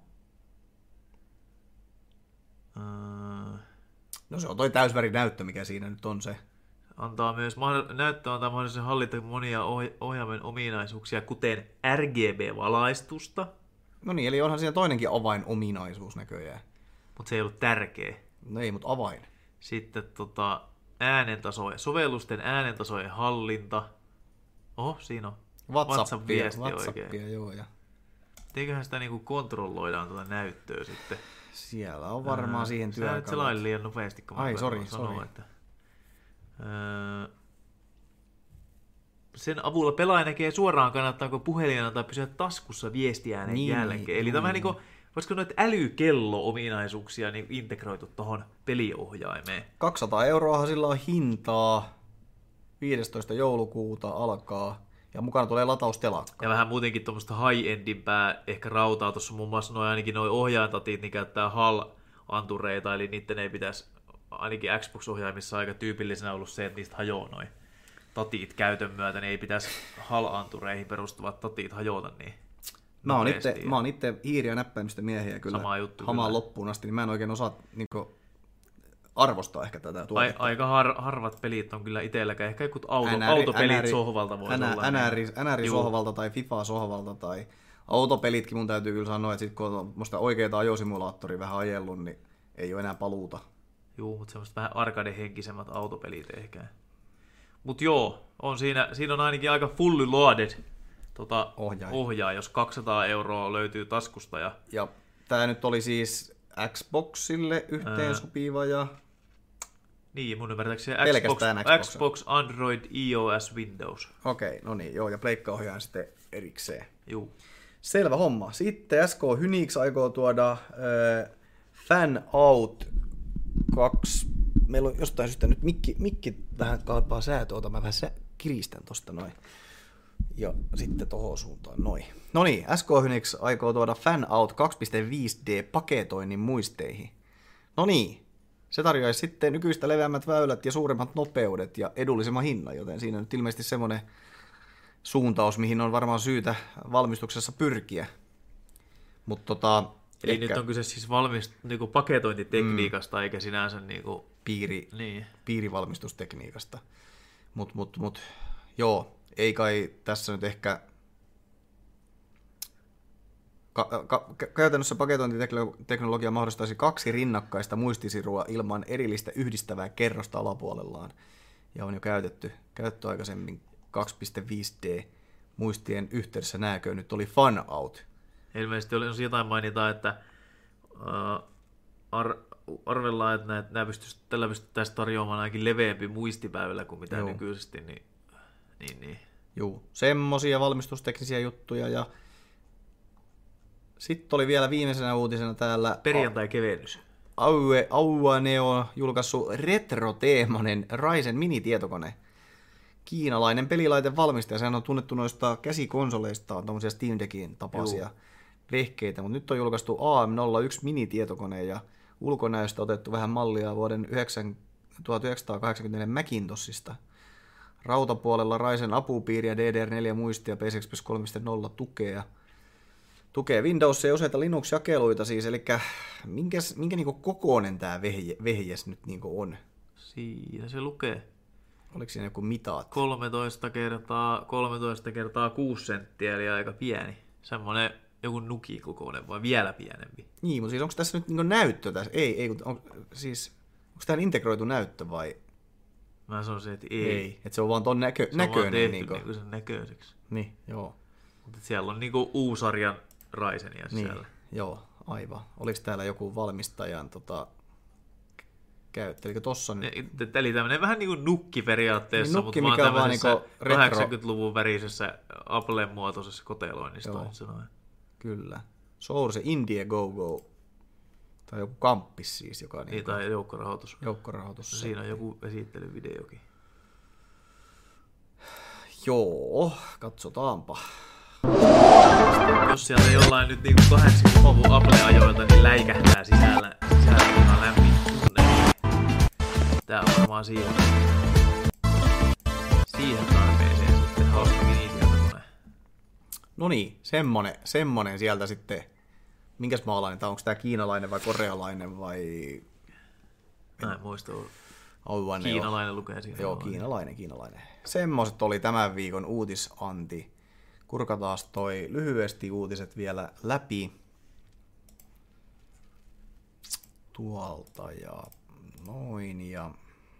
Speaker 2: Öö,
Speaker 1: no se on toi täysvärinäyttö, mikä siinä nyt on se.
Speaker 2: Antaa myös, näyttö antaa mahdollisuuden hallita monia ohjaimen ominaisuuksia, kuten R G B-valaistusta.
Speaker 1: No niin, eli onhan siinä toinenkin avainominaisuus näköjään.
Speaker 2: Mutta se ei ollut tärkeä.
Speaker 1: No ei, mutta avain.
Speaker 2: Sitten tota, äänentasojen, sovellusten äänentasojen hallinta. Oho, siinä on WhatsApp-viesti
Speaker 1: WhatsAppia,
Speaker 2: oikein.
Speaker 1: Joo, ja
Speaker 2: eiköhän sitä niinku kontrolloidaan tuota näyttöä sitten.
Speaker 1: Siellä on varmaan Ää, siihen työkalut.
Speaker 2: Sä nyt selailin liian nopeasti, kun
Speaker 1: Ai,
Speaker 2: mä
Speaker 1: sori,
Speaker 2: sanoa,
Speaker 1: sori.
Speaker 2: että... Öö, sen avulla pelaaja näkee suoraan, kannattaako puhelina tai pysyä taskussa viestiäänen
Speaker 1: niin,
Speaker 2: jälkeen. Eli
Speaker 1: niin.
Speaker 2: tämä niin kuin, voisiko noita älykello-ominaisuuksia niin integroitu tuohon peliohjaimeen.
Speaker 1: kaksisataa euroahan sillä on hintaa. viidestoista joulukuuta alkaa. Ja mukana tulee lataustelakka.
Speaker 2: Ja vähän muutenkin tuommoista high-endimpää ehkä rautaa. Tuossa muun muassa noi, ainakin nuo ohjaintatit, niin käyttää H A L-antureita, eli niiden ei pitäisi, ainakin Xbox-ohjaimissa aika tyypillisenä ollut se, että niistä hajoaa noin tatit käytön myötä, niin ei pitäisi H A L-antureihin perustuvat tatit hajota niin.
Speaker 1: Mä oon, itse, mä oon itse hiiri- ja näppäimistä miehiä kyllä
Speaker 2: juttu,
Speaker 1: hamaan
Speaker 2: kyllä.
Speaker 1: loppuun asti, niin mä en oikein osaa niin kuin, arvostaa ehkä tätä tuotetta.
Speaker 2: Aika har, harvat pelit on kyllä itselläkään, ehkä jotkut auto, N R, autopelit N R, sohvalta voi
Speaker 1: N R,
Speaker 2: olla.
Speaker 1: N R, N R sohvalta tai FIFA sohvalta tai autopelitkin mun täytyy kyllä sanoa, että sit kun on musta oikeita ajosimulaattoria vähän ajellut, niin ei ole enää paluuta.
Speaker 2: Joo, mutta semmoista vähän arcade-henkisemmät autopelit ehkä. Mut joo, on siinä, siinä on ainakin aika fully loaded tota, ohjaa. ohjaa, jos kaksisataa euroa löytyy taskusta. Ja,
Speaker 1: ja tää nyt oli siis Xboxille yhteensopiva ja...
Speaker 2: Niin, mun ymmärtääkseni Xbox,
Speaker 1: Xbox.
Speaker 2: Xbox, Android, iOS, Windows.
Speaker 1: Okei, okay, no niin, joo, ja pleikkaohjaaja sitten erikseen.
Speaker 2: Joo.
Speaker 1: Selvä homma. Sitten S K Hynix aikoo tuoda äh, Fan Out kaksi. Meillä on jostain syystä nyt mikki, mikki vähän kaipaa säätöä, ota mä vähän sä, kiristän tosta noin. Ja sitten tohon suuntaan noin. No niin, S K Hynix aikoo tuoda Fan Out kaksi piste viisi D paketoinnin muisteihin. No niin, se tarjoaisi sitten nykyistä leveämmät väylät ja suuremmat nopeudet ja edullisemman hinnan, joten siinä on nyt ilmeisesti semmoinen suuntaus, mihin on varmaan syytä valmistuksessa pyrkiä. Mut tota,
Speaker 2: Eli
Speaker 1: ehkä...
Speaker 2: nyt on kyse siis valmist, niinku paketointitekniikasta, mm. eikä sinänsä niinku...
Speaker 1: Piiri,
Speaker 2: niin.
Speaker 1: piirivalmistustekniikasta. Mut, mut, mut, joo, ei kai tässä nyt ehkä... Ka- ka- käytännössä paketointiteknologia mahdollistaisi kaksi rinnakkaista muistisirua ilman erillistä yhdistävää kerrosta alapuolellaan. Ja on jo käytetty, käytetty aikaisemmin kaksi piste viisi D muistien yhteydessä. Nääkö nyt oli Fan Out.
Speaker 2: Ilmeisesti oli jotain mainita, että uh, ar- arvellaan, että nää, nää pystyisi, tällä pystyttäisiin tarjoamaan ainakin leveämpi muistiväylä kuin mitä Joo. nykyisesti. Niin, niin, niin.
Speaker 1: Juu, semmosia valmistusteknisiä juttuja ja sitten oli vielä viimeisenä uutisena täällä
Speaker 2: Perjantai-kevennys.
Speaker 1: Aue, Auaneo on julkaissut retroteemainen Ryzen mini-tietokone. Kiinalainen pelilaitevalmistaja, sehän on tunnettu noista käsikonsoleistaan, tommosia Steam Deckin tapaisia Juu. vehkeitä, mutta nyt on julkaistu A M nolla yksi mini-tietokone ja ulkonäöstä otettu vähän mallia vuoden tuhatyhdeksänsataakahdeksankymmentäneljä Macintosista. Rautapuolella Ryzen apupiiriä, D D R neljä muistia, P C I Express kolme piste nolla tukea. Tukee Windows ja useita Linux-jakeluita siis, eli minkäs, minkä niinku kokoinen tämä vehje, vehjes nyt niinku on?
Speaker 2: Siinä se lukee.
Speaker 1: Oliko siinä joku mitaat?
Speaker 2: kolmetoista kertaa kolmetoista kertaa kuusi senttiä, eli aika pieni. Semmoinen joku nukikokoinen, vai vielä pienempi.
Speaker 1: Niin, mutta siis onko tässä nyt niinku näyttö tässä? Ei, ei on, siis, onko tämä integroitu näyttö vai?
Speaker 2: Mä sanoisin, että ei.
Speaker 1: Ei, että se on vaan ton näkö,
Speaker 2: se
Speaker 1: näköinen.
Speaker 2: Se on vaan tehty
Speaker 1: niinku.
Speaker 2: niinku sen näköiseksi.
Speaker 1: Niin, joo.
Speaker 2: Mutta siellä on niinku U-sarjan Ryzenia
Speaker 1: niin,
Speaker 2: siellä.
Speaker 1: Joo, aivan. Oliko täällä joku valmistajan tota, käyttö? Elikö tossa nyt?
Speaker 2: Eli tämmöinen vähän niin kuin nukki periaatteessa,
Speaker 1: niin, nukki,
Speaker 2: mutta
Speaker 1: mikä
Speaker 2: vaan
Speaker 1: vaan
Speaker 2: tämmöisessä
Speaker 1: niinku retro...
Speaker 2: kahdeksankymmentäluvun värisessä Apple-muotoisessa koteloinnissa.
Speaker 1: Kyllä. Source Indiegogo. Tai joku kamppis siis, joka...
Speaker 2: Niin, tai joukkorahoitus.
Speaker 1: Joukkorahoitus.
Speaker 2: Siinä on joku esittelyvideokin.
Speaker 1: Joo, katsotaanpa.
Speaker 2: Jos sieltä jollain nyt niin kahdeksankymmentäluvun Apple-ajoilta niin läikähtää sisällä, sisällä lämmin tunne, tää on varmaan siihen, siihen tarpeeseen sitten hauska mini-tietokone.
Speaker 1: No niin, semmonen, semmonen sieltä sitten. Minkäs maalainen tää on? Onko tää kiinalainen vai korealainen vai...
Speaker 2: Mä en muista.
Speaker 1: Auaneo.
Speaker 2: Kiinalainen lukee siinä.
Speaker 1: Joo, kiinalainen, kiinalainen. Semmoset oli tämän viikon uutisanti. Kurkataan toi lyhyesti uutiset vielä läpi. Tuolta ja noin ja...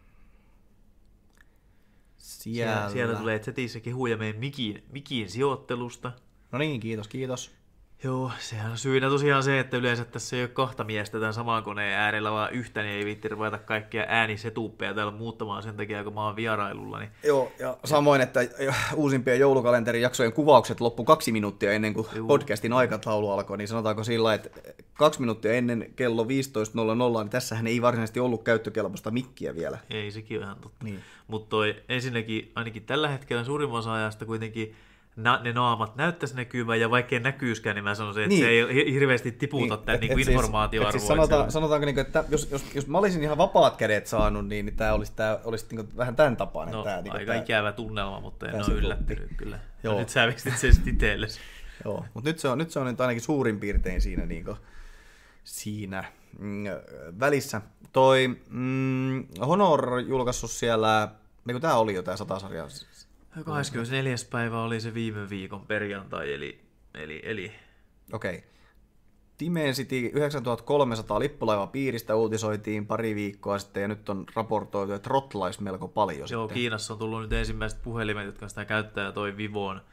Speaker 1: Siellä...
Speaker 2: Siellä, siellä tulee chatissä kehuja meidän mikin, mikin sijoittelusta.
Speaker 1: No niin, kiitos, kiitos.
Speaker 2: Joo, sehän on syynä tosiaan se, että yleensä tässä ei ole kahta miestä tämän saman koneen äärellä, vaan yhtä, niin ei viitti ruveta kaikkia äänisetuppeja täällä muuttamaan sen takia, kun mä oon vierailulla. Niin...
Speaker 1: Joo, ja samoin, että uusimpien joulukalenterin jaksojen kuvaukset loppu kaksi minuuttia ennen kuin Juu. podcastin aikataulu alkoi, niin sanotaanko sillä, että kaksi minuuttia ennen kello viisitoista nolla nolla, niin tässähän ei varsinaisesti ollut käyttökelpoista mikkiä vielä.
Speaker 2: Ei, sekin on ihan totta.
Speaker 1: Niin.
Speaker 2: Mutta toi ensinnäkin, ainakin tällä hetkellä suurimman osa ajasta kuitenkin Na, ne naamat näyttäisi näkyvän, ja vaikkei näkyyskään, niin mä sanoisin, että niin. se ei hirveästi tiputa niin. tämän niin kuin informaatioarvoa. Siis,
Speaker 1: siis sanotaan, sanotaanko, niin kuin, että jos, jos, jos mä olisin ihan vapaat kädet saanut, niin, niin tämä olisi, tämä olisi niin kuin vähän tämän tapainen.
Speaker 2: No,
Speaker 1: tämä, niin
Speaker 2: aika
Speaker 1: tämä,
Speaker 2: ikävä tunnelma, mutta en ole yllättynyt kyllä.
Speaker 1: Joo.
Speaker 2: No, nyt sä vestit sen sitten itsellesi.
Speaker 1: Joo, mutta nyt se on, nyt se on nyt ainakin suurin piirtein siinä, niin kuin, siinä mm, välissä. Toi mm, Honor julkaissut siellä, niin kuin tämä oli jo tämä satasarja.
Speaker 2: kahdeskymmenesneljäs päivä oli se viime viikon perjantai, eli... eli, eli.
Speaker 1: Okei. Okay. Dimensity yhdeksäntuhattakolmesataa lippulaiva piiristä uutisoitiin pari viikkoa sitten, ja nyt on raportoitu, että rotlaisi melko paljon.
Speaker 2: Joo,
Speaker 1: sitten.
Speaker 2: Kiinassa on tullut nyt ensimmäiset puhelimet, jotka sitä käyttää, ja toi Vivon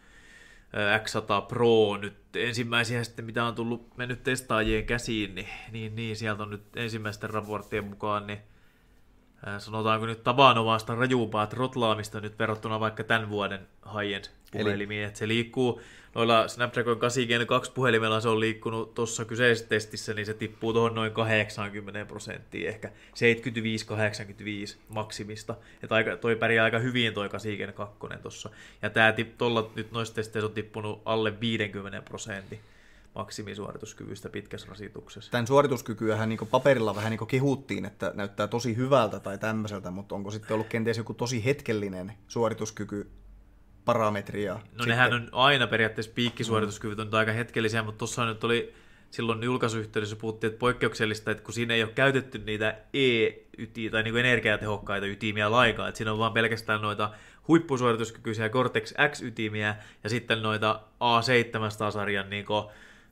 Speaker 2: X sata Pro nyt ensimmäisiä sitten, mitä on tullut mennyt testaajien käsiin, niin, niin, niin sieltä on nyt ensimmäisten raporttien mukaan, niin sanotaanko nyt tavanomaista rajumpaa trotlaamista nyt verrattuna vaikka tämän vuoden high-end puhelimiin, että se liikkuu noilla Snapdragon kahdeksan Gen kaksi puhelimella se on liikkunut tuossa kyseisessä testissä, niin se tippuu tuohon noin kahdeksankymmentä prosenttia, ehkä seitsemänkymmentäviisi kahdeksankymmentäviisi maksimista, että aika, toi pärjää aika hyvin toi kahdeksan Gen kaksi tuossa, ja tämä tuolla nyt noissa testeissä on tippunut alle viisikymmentä prosenttia maksimisuorituskyvystä pitkässä rasituksessa.
Speaker 1: Tämän suorituskykyähän niin paperilla vähän niin kehuttiin, että näyttää tosi hyvältä tai tämmöiseltä, mutta onko sitten ollut kenties joku tosi hetkellinen suorituskyky parametria?
Speaker 2: No
Speaker 1: sitten...
Speaker 2: nehän on aina periaatteessa piikkisuorituskyvyt on aika hetkellisiä, mutta tuossa nyt oli silloin julkaisuyhteydessä puhuttiin, että poikkeuksellista, että kun siinä ei ole käytetty niitä E-ytiä tai niin kuin energiatehokkaita ytimiä lainkaan, että siinä on vaan pelkästään noita huippusuorituskykyisiä Cortex X-ytimiä ja sitten noita A seitsemänsataa-sarjan niin kuin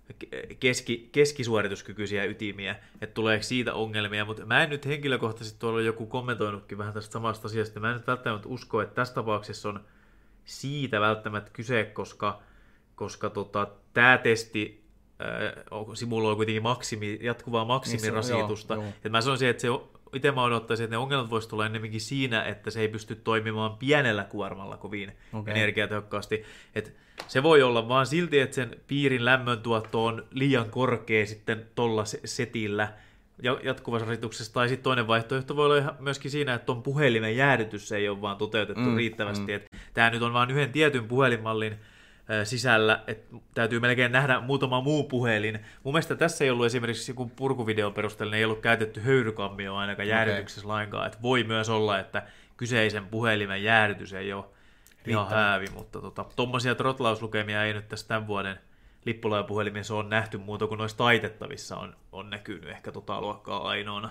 Speaker 2: keski, keskisuorituskykyisiä ytimiä, että tuleeko siitä ongelmia, mutta mä en nyt henkilökohtaisesti tuolla joku kommentoinutkin vähän tästä samasta asiasta, mä en nyt välttämättä usko, että tässä tapauksessa on siitä välttämättä kyse, koska, koska tota, tämä testi äh, simuloi kuitenkin maksimi, jatkuvaa maksimirasitusta, niin että mä sanoisin, että se itse mä odottaisin, että ne ongelmat voisi tulla ennemminkin siinä, että se ei pysty toimimaan pienellä kuormalla kovin okay. energiatehokkaasti. Että se voi olla vaan silti, että sen piirin lämmöntuotto on liian korkea sitten tuolla setillä jatkuvassa rasituksessa. Tai sitten toinen vaihtoehto voi olla myöskin siinä, että tuon puhelimen jäädytys ei ole vaan toteutettu mm, riittävästi. Mm. Tämä nyt on vain yhden tietyn puhelinmallin sisällä, että täytyy melkein nähdä muutama muu puhelin. Mun mielestä tässä ei ollut esimerkiksi joku purkuvideon perusteella, ei ollut käytetty höyrykammioa ainakaan jäädytyksessä okay. lainkaan. Että voi myös olla, että kyseisen puhelimen jäädytys ei ole ihan häävi, mutta tuommoisia tota, trotlauslukemia ei nyt tässä tämän vuoden lippulaivapuhelimissa ole nähty muuta kuin noissa taitettavissa on, on näkynyt ehkä tota luokkaa ainoana.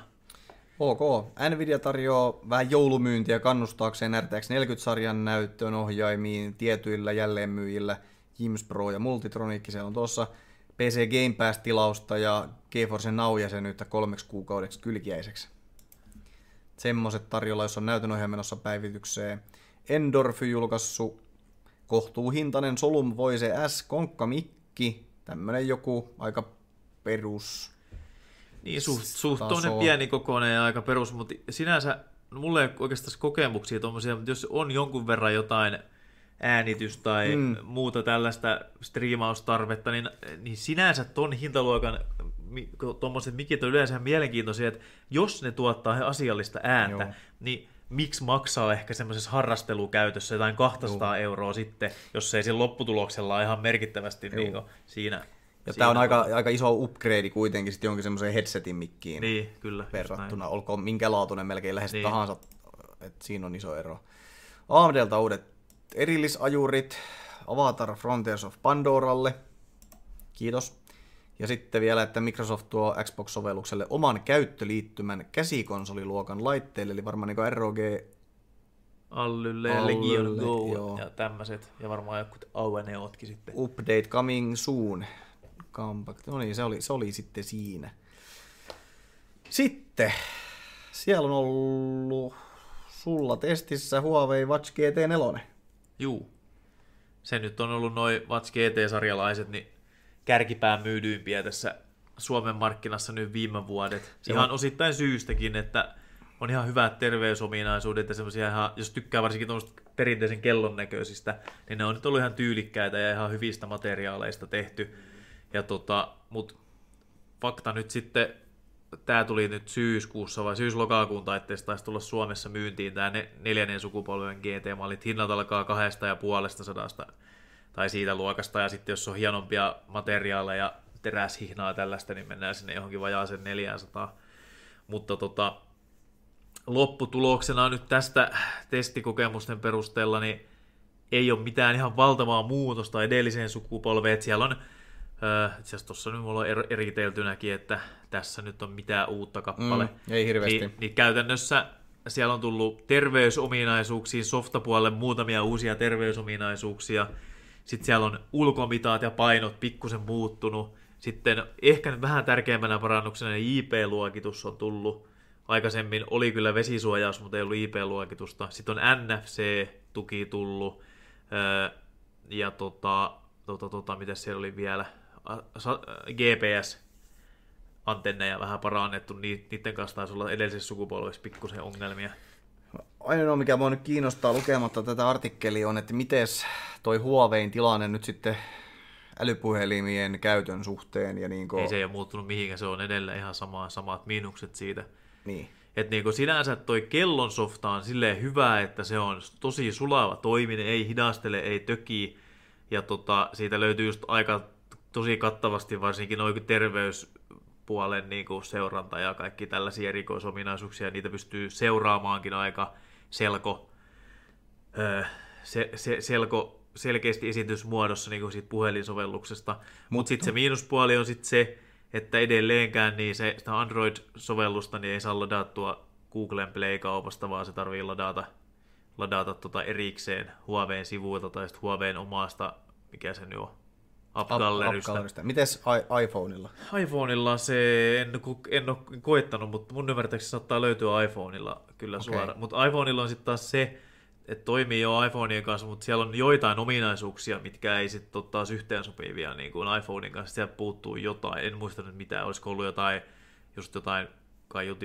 Speaker 1: Ok. Nvidia tarjoaa vähän joulumyyntiä kannustaakseen R T X neljäkymmentä-sarjan näyttöön ohjaimiin tietyillä jälleenmyyjillä. Jims Pro ja Multitronic, siellä on tuossa P C Game Pass-tilausta ja GeForce Now-jäsenyyttä kolmeksi kuukaudeksi kylkiäiseksi. Semmoiset tarjolla, jos on näytön ohjaaja menossa päivitykseen. Endorphy julkaissut kohtuuhintainen Solum Voice S konkkamikki. Tämmönen joku aika perus.
Speaker 2: Niin, suht, suht tuonne pieni kokoinen ja aika perus, mutta sinänsä mulla ei oikeastaan kokemuksia tommosia, mutta jos on jonkun verran jotain äänitys tai mm. muuta tällaista striimaustarvetta, niin, niin sinänsä ton hintaluokan tuommoiset mikit on yleensä mielenkiintoisia, että jos ne tuottaa asiallista ääntä, Joo. niin miksi maksaa ehkä semmoisessa harrastelukäytössä jotain kaksisataa Joo. euroa sitten, jos ei siinä lopputuloksella ihan merkittävästi niin siinä.
Speaker 1: Ja tämä on aika, aika iso upgrade kuitenkin sitten jonkin semmoiseen headsetin mikkiin
Speaker 2: niin, kyllä,
Speaker 1: verrattuna. Olkoon minkä laatuinen melkein lähes niin. tahansa, että siinä on iso ero. A M D:ltä uudet erillisajurit, Avatar Frontiers of Pandoralle, kiitos. Ja sitten vielä, että Microsoft tuo Xbox-sovellukselle oman käyttöliittymän käsikonsoliluokan laitteille, eli varmaan niin kuin R O G
Speaker 2: Allylle ja Legion Go joo. ja tämmöiset, ja varmaan jotkut Aueneotkin sitten.
Speaker 1: Update coming soon. Compact. No niin, se oli, se oli sitten siinä. Sitten, siellä on ollut sulla testissä Huawei Watch G T neljä.
Speaker 2: Juu. Se nyt on ollut noin Watch G T-sarjalaiset, niin kärkipään myydyimpiä tässä Suomen markkinassa nyt viime vuodet. Se ihan on osittain syystäkin, että on ihan hyvät terveysominaisuudet ja semmoisia ihan, jos tykkää varsinkin tuollaista perinteisen kellon näköisistä, niin ne on nyt ollut ihan tyylikkäitä ja ihan hyvistä materiaaleista tehty. Ja tota, mut fakta nyt sitten, tää tuli nyt syyskuussa vai syys-lokakuun taitteessa taisi tulla Suomessa myyntiin tää neljännen sukupolven G T-mallit. Hinnat alkaa kahdesta ja puolesta sadasta tai siitä luokasta, ja sitten jos on hienompia materiaaleja, teräshihnaa tällaista, niin mennään sinne johonkin vajaaseen neljäsataa. Mutta tota, lopputuloksena nyt tästä testikokemusten perusteella niin ei ole mitään ihan valtavaa muutosta edelliseen sukupolveen. Että siellä on, itse asiassa tuossa nyt mulla on eriteltynäkin, että tässä nyt on mitään uutta kappale.
Speaker 1: Mm, ei hirveästi.
Speaker 2: Niin, niin käytännössä siellä on tullut terveysominaisuuksia, softapuolelle muutamia uusia terveysominaisuuksia. Sitten siellä on ulkomitaat ja painot pikkusen muuttunut. Sitten ehkä nyt vähän tärkeimmänä parannuksena I P-luokitus on tullut. Aikaisemmin oli kyllä vesisuojaus, mutta ei ollut I P-luokitusta. Sitten on N F C-tuki tullut. Ja tota, tota, tota, mitä siellä oli vielä? G P S-antenneja vähän parannettu. Niiden kanssa taisi olla edellisessä sukupolvessa pikkusen ongelmia.
Speaker 1: Ainoa, mikä mua nyt kiinnostaa lukematta tätä artikkelia, on, että miten toi Huawein tilanne nyt sitten älypuhelimien käytön suhteen. Ja niin kuin...
Speaker 2: Ei se ei ole muuttunut mihinkään, se on edelleen ihan sama, samat miinukset siitä.
Speaker 1: Niin.
Speaker 2: Että niin sinänsä toi kellon softa on silleen hyvä, että se on tosi sulava toiminen, ei hidastele, ei töki. Ja tota, siitä löytyy just aika tosi kattavasti varsinkin noin terveyspuolen niin seuranta ja kaikki tällaisia erikoisominaisuuksia. Niitä pystyy seuraamaankin aika selko, öö, se, se, selko selkeästi esitysmuodossa niin siitä puhelinsovelluksesta. Mutta Mut sitten se miinuspuoli on sitten se, että edelleenkään niin se, sitä Android-sovellusta niin ei saa ladattua Googlen Play-kaupasta, vaan se tarvii ladata, ladata tota erikseen Huawein sivuilta tai sitten Huawein omasta, mikä se nyt on, App-gallerista.
Speaker 1: Mites iPhoneilla?
Speaker 2: iPhoneilla se en, en ole koettanut, mutta mun ymmärtääkseni saattaa löytyä iPhoneilla kyllä okay. suoraan. Mutta iPhoneilla on sitten taas se, että toimii jo iPhoneien kanssa, mutta siellä on joitain ominaisuuksia, mitkä ei sitten ole taas yhteensopivia niin kuin iPhonein kanssa. Sieltä puuttuu jotain, en muista nyt mitään, olisiko ollut jotain, just jotain kaiutin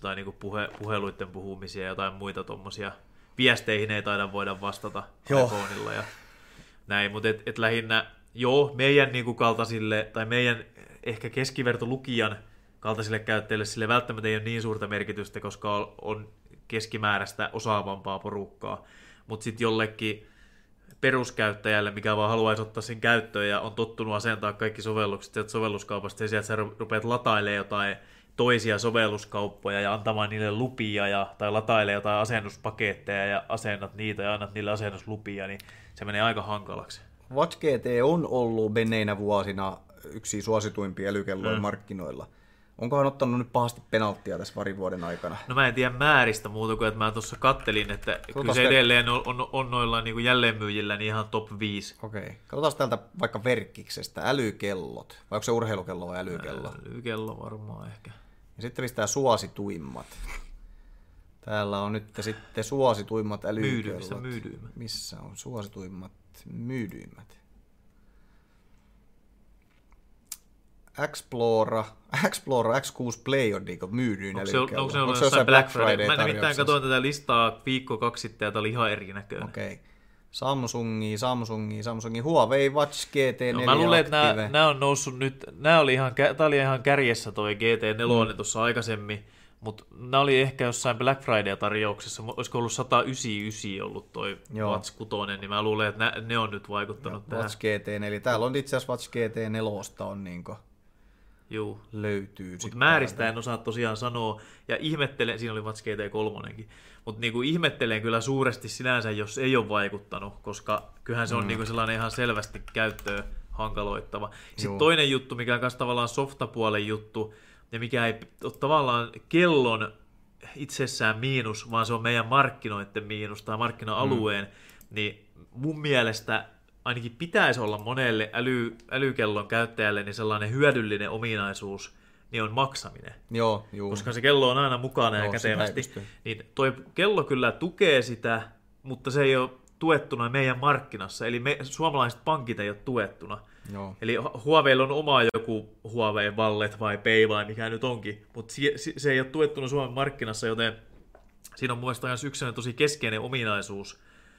Speaker 2: jotain niin kuin puhe, puheluiden puhumisia ja jotain muita tommosia. Viesteihin ei taida voida vastata iPhoneilla ja näin, mutta et, et lähinnä joo, meidän niin kuin kaltaisille, tai meidän ehkä keskivertolukijan kaltaisille käyttäjille sille välttämättä ei ole niin suurta merkitystä, koska on, on keskimääräistä osaavampaa porukkaa, mutta sitten jollekin peruskäyttäjälle, mikä vaan haluaisi ottaa sen käyttöön ja on tottunut asentaa kaikki sovellukset sieltä sovelluskaupasta ja sieltä sä rupeat latailemaan jotain toisia sovelluskauppoja ja antamaan niille lupia ja, tai latailemaan jotain asennuspaketteja ja asennat niitä ja annat niille asennuslupia, niin se menee aika hankalaksi.
Speaker 1: Watch G T on ollut menneinä vuosina yksi suosituimpia älykelloja mm. markkinoilla. Onkohan ottanut nyt pahasti penalttia tässä parin vuoden aikana?
Speaker 2: No mä en tiedä määristä muuta kuin, että mä tuossa kattelin, että Katsotaan kyllä se ver... edelleen on, on, on noilla niin kuin jälleenmyyjillä niin ihan top viisi.
Speaker 1: Okei. Okay. Katsotaan täältä vaikka Verkkiksestä. Älykellot. Vai onko se urheilukello vai älykello?
Speaker 2: Älykello varmaan ehkä.
Speaker 1: Ja sitten pistää suosituimmat. Täällä on nyt sitten suosituimmat älykellot.
Speaker 2: Myydy, missä myydyimmät?
Speaker 1: Missä on suosituimmat myydyimmät? Explora, Explora X kuusi Play on niinku myydyin älykello.
Speaker 2: Onko se ollut jossain Black Friday? Mä nimittäin katsoin tätä listaa viikko kaksi sitten ja tää oli ihan erinäköinen.
Speaker 1: Okei. Okay. Samsungi, Samsungi, Samsungi, Huawei Watch G T neljä
Speaker 2: no, mä luulen, että
Speaker 1: Active.
Speaker 2: nämä, nämä on noussut nyt, nämä oli ihan, tää oli ihan kärjessä toi G T neljä mm. tuossa aikaisemmin, mutta nämä oli ehkä jossain Black Friday-tarjouksessa, olisiko ollut sata yhdeksänkymmentäyhdeksän ollut toi Joo. Watch kuusi, niin mä luulen, että ne, ne on nyt vaikuttanut ja, tähän.
Speaker 1: Watch G T neljä, täällä on itse asiassa Watch G T neljä on niinku
Speaker 2: Juu.
Speaker 1: löytyy.
Speaker 2: Mutta määristä en osaa tosiaan sanoa, ja ihmettelen, siinä oli Watch G T kolme, mutta niinku ihmettelen kyllä suuresti sinänsä, jos ei ole vaikuttanut, koska kyllähän se on mm. niinku sellainen ihan selvästi käyttöön hankaloittava. Sitten Juu. toinen juttu, mikä on myös tavallaan softapuolen juttu, ja mikä ei ole tavallaan kellon itsessään miinus, vaan se on meidän markkinoiden miinus tai markkina-alueen, mm. niin mun mielestä ainakin pitäisi olla monelle äly, älykellon käyttäjälle niin sellainen hyödyllinen ominaisuus, niin on maksaminen.
Speaker 1: Joo, juu.
Speaker 2: Koska se kello on aina mukana Joo, ja kätevästi. Niin toi kello kyllä tukee sitä, mutta se ei ole tuettuna meidän markkinassa. Eli me, suomalaiset pankit ei ole tuettuna.
Speaker 1: Joo.
Speaker 2: Eli Huaweilla on oma joku Huawei Wallet vai Pay vai mikä nyt onkin, mutta se, se ei ole tuettuna Suomen markkinassa, joten siinä on mun mielestä myös yksi tosi keskeinen ominaisuus,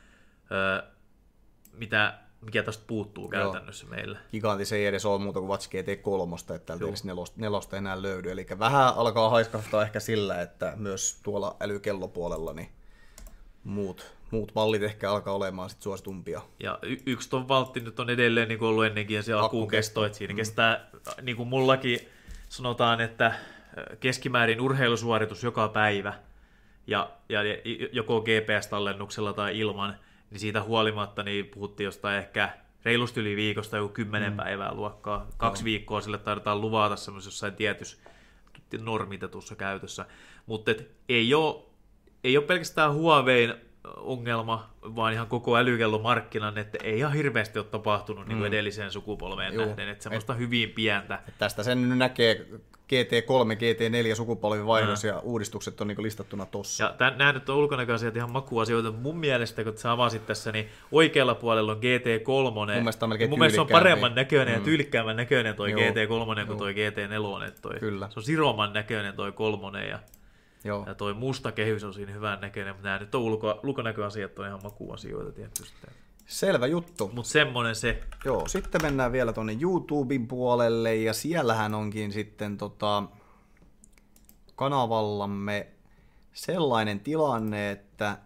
Speaker 2: mitä mikä tästä puuttuu käytännössä Joo. meillä.
Speaker 1: Gigantti se ei edes ole muuta kuin Watch G T kolme, että täältä edes nelosta, nelosta enää löydy. Eli vähän alkaa haiskahtaa ehkä sillä, että myös tuolla älykellopuolella niin muut, muut mallit ehkä alkaa olemaan sit suositumpia.
Speaker 2: Ja y- yksi ton valtti nyt on edelleen niin kuin ollut ennenkin, ja se akkuun kesto, että siinä mm. kestää, niin kuin mullakin sanotaan, että keskimäärin urheilusuoritus joka päivä, ja, ja joko G P S-tallennuksella tai ilman, niin siitä huolimatta niin puhuttiin jostain ehkä reilusti yli viikosta joku kymmenen mm. päivää luokkaa. Kaksi no. viikkoa sille taidetaan luvata semmoisessa jossain tietyssä normitetussa käytössä. Mutta ei ole, ei ole pelkästään Huawein ongelma, vaan ihan koko älykkellomarkkinan, että ei ihan hirveästi ole tapahtunut mm. niin kuin edelliseen sukupolveen Juu. nähden, että semmoista et, hyvin pientä.
Speaker 1: Et tästä sen nyt näkee G T kolme, G T neljä sukupolvivaihdos mm. ja uudistukset on niin listattuna tossa.
Speaker 2: Ja tämän, nämä nyt on ulkonäköasiat ihan makuasioita. Mun mielestä, kun sä avasit tässä, niin oikealla puolella on G T kolme. Mun mielestä, mun mielestä on paremman näköinen mm. ja tyylikkäämmän näköinen toi Joo. G T kolme kuin Joo. toi G T neljä. Toi.
Speaker 1: Kyllä.
Speaker 2: Se on siroman näköinen toi kolmonen ja, ja toi musta kehys on siinä hyvän näköinen, mutta nämä nyt on ulko, ulkonäköasiat on ihan makuasioita tietysti.
Speaker 1: Selvä juttu.
Speaker 2: Mutta semmonen se.
Speaker 1: Joo, sitten mennään vielä tuonne YouTuben puolelle, ja siellähän onkin sitten tota, kanavallamme sellainen tilanne, että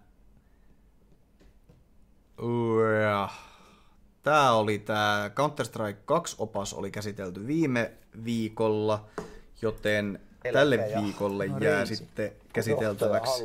Speaker 1: tämä oli tämä Counter-Strike kaksi opas oli käsitelty viime viikolla, joten tälle viikolle jää sitten käsiteltäväksi.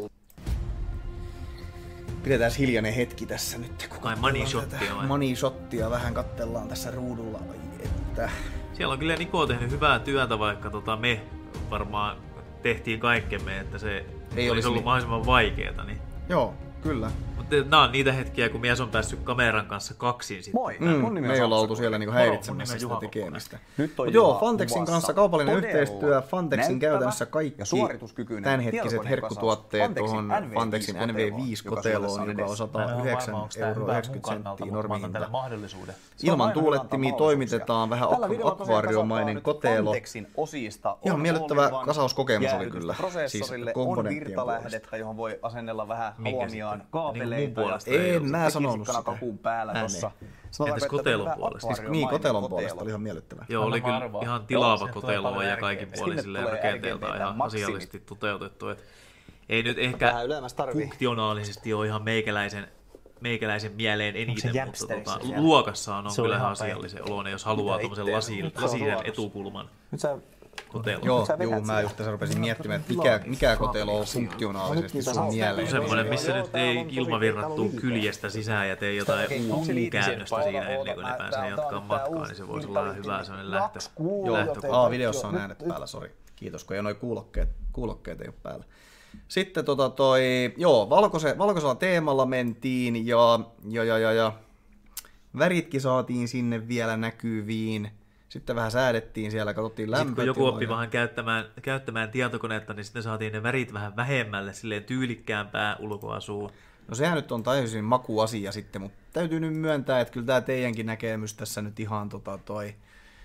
Speaker 1: Pidetään hiljainen hetki tässä nyt.
Speaker 2: Ai money shottia vai?
Speaker 1: Money shottia vähän katsellaan tässä ruudulla. Että...
Speaker 2: Siellä on kyllä Niko tehnyt hyvää työtä, vaikka tota me varmaan tehtiin kaikkemme, että se ei olisi ollut niin mahdollisimman vaikeeta. Niin...
Speaker 1: Joo, kyllä.
Speaker 2: Mutta nämä on niitä hetkiä, kun mies on päässyt kameran kanssa kaksin sitten.
Speaker 3: Moi,
Speaker 1: Mm,
Speaker 3: mun nimi on
Speaker 1: me ei olla
Speaker 3: Samsa
Speaker 1: oltu siellä niinku
Speaker 3: Kuivi.
Speaker 1: häiritsemässä
Speaker 3: Moro,
Speaker 1: sitä
Speaker 3: mun nimi on Juha
Speaker 1: tekemistä.
Speaker 3: Nyt on
Speaker 1: Mut joo,
Speaker 3: Juha
Speaker 1: Fantexin
Speaker 3: kuvassa
Speaker 1: kanssa kaupallinen
Speaker 3: todella
Speaker 1: yhteistyö, Fantexin
Speaker 3: näyttävä
Speaker 1: käytännössä
Speaker 3: ja
Speaker 1: kaikki
Speaker 3: suorituskykyinen
Speaker 1: tämänhetkiset
Speaker 3: tietokoneen
Speaker 1: herkkutuotteet
Speaker 3: kasaus
Speaker 1: tuohon
Speaker 3: Fantexin
Speaker 1: Fantexin N V viisi koteloon, joka on sata yhdeksän euroa yhdeksänkymmentä senttiä normihinta. Ilman tuulettimia toimitetaan vähän akvaariomainen kotelo. Ihan miellyttävä kasauskokemus oli kyllä, siis komponenttien puolesta.
Speaker 3: johon voi asennella vähän
Speaker 2: Minkä
Speaker 3: haluamiaan
Speaker 2: sitten? Niin kuin mun
Speaker 3: kaapeleita.
Speaker 2: puolesta
Speaker 3: ja
Speaker 2: ei
Speaker 1: En mä sanonut sitä.
Speaker 3: kakun päällä
Speaker 1: Ääneen.
Speaker 3: tossa.
Speaker 2: Entäs kotelon puolesta?
Speaker 1: Siis niin, kotelon puolesta oli ihan miellyttävä.
Speaker 2: Joo, oli
Speaker 3: Anna
Speaker 2: kyllä
Speaker 3: arvaa.
Speaker 2: ihan
Speaker 3: Joo,
Speaker 2: tilaava
Speaker 3: sinne tulee
Speaker 2: kotelo
Speaker 3: paljon
Speaker 2: ja
Speaker 3: R G B.
Speaker 2: kaikin puolin
Speaker 3: Sinne
Speaker 2: silleen
Speaker 3: tulee
Speaker 2: rakenteeltaan
Speaker 3: R G B
Speaker 2: ihan
Speaker 3: maksimit.
Speaker 2: asiallisesti toteutettu. Et ei nyt ehkä
Speaker 3: Vähän ylemmäs tarvii.
Speaker 2: funktionaalisesti ole ihan meikäläisen, meikäläisen mieleen eniten, mutta
Speaker 3: jäpsterissä
Speaker 2: tota,
Speaker 3: siellä?
Speaker 2: luokassaan on
Speaker 3: Se on
Speaker 2: kyllä
Speaker 3: ihan
Speaker 2: asiallisen oloinen, jos haluaa tuommoisen lasi, lasisen etukulman
Speaker 3: Nyt sä
Speaker 2: kotelon.
Speaker 1: Joo,
Speaker 3: Sä vedät
Speaker 1: juu, mä
Speaker 3: sitä.
Speaker 1: just tässä rupesin miettimään, että mikä, mikä kotelo on funktionaalisesti sun mieleen.
Speaker 2: Semmoinen, missä nyt ei ilmavirrat tuu kyljestä sisään ja tee jotain U-käännöstä siinä ennen kuin ne pääsee jatkamaan matkaa, niin se voisi olla ihan hyvä semmoinen lähtö. lähtökohta.
Speaker 1: Aa, videossa on äänet päällä, sori. Kiitos, kun ei noi kuulokkeet, kuulokkeet ei ole päällä. Sitten tota toi, joo, valkoise, valkoisella teemalla mentiin ja, ja, ja, ja, ja väritkin saatiin sinne vielä näkyviin. Sitten vähän säädettiin siellä, katsottiin lämpötilaa.
Speaker 2: Sitten kun joku oppi vähän käyttämään, käyttämään tietokonetta, niin sitten saatiin ne värit vähän vähemmälle, silleen tyylikkäämpää ulkoasuun.
Speaker 1: No sehän nyt on täysin makuasia sitten, mutta täytyy nyt myöntää, että kyllä tämä teidänkin näkemys tässä nyt ihan tota toi,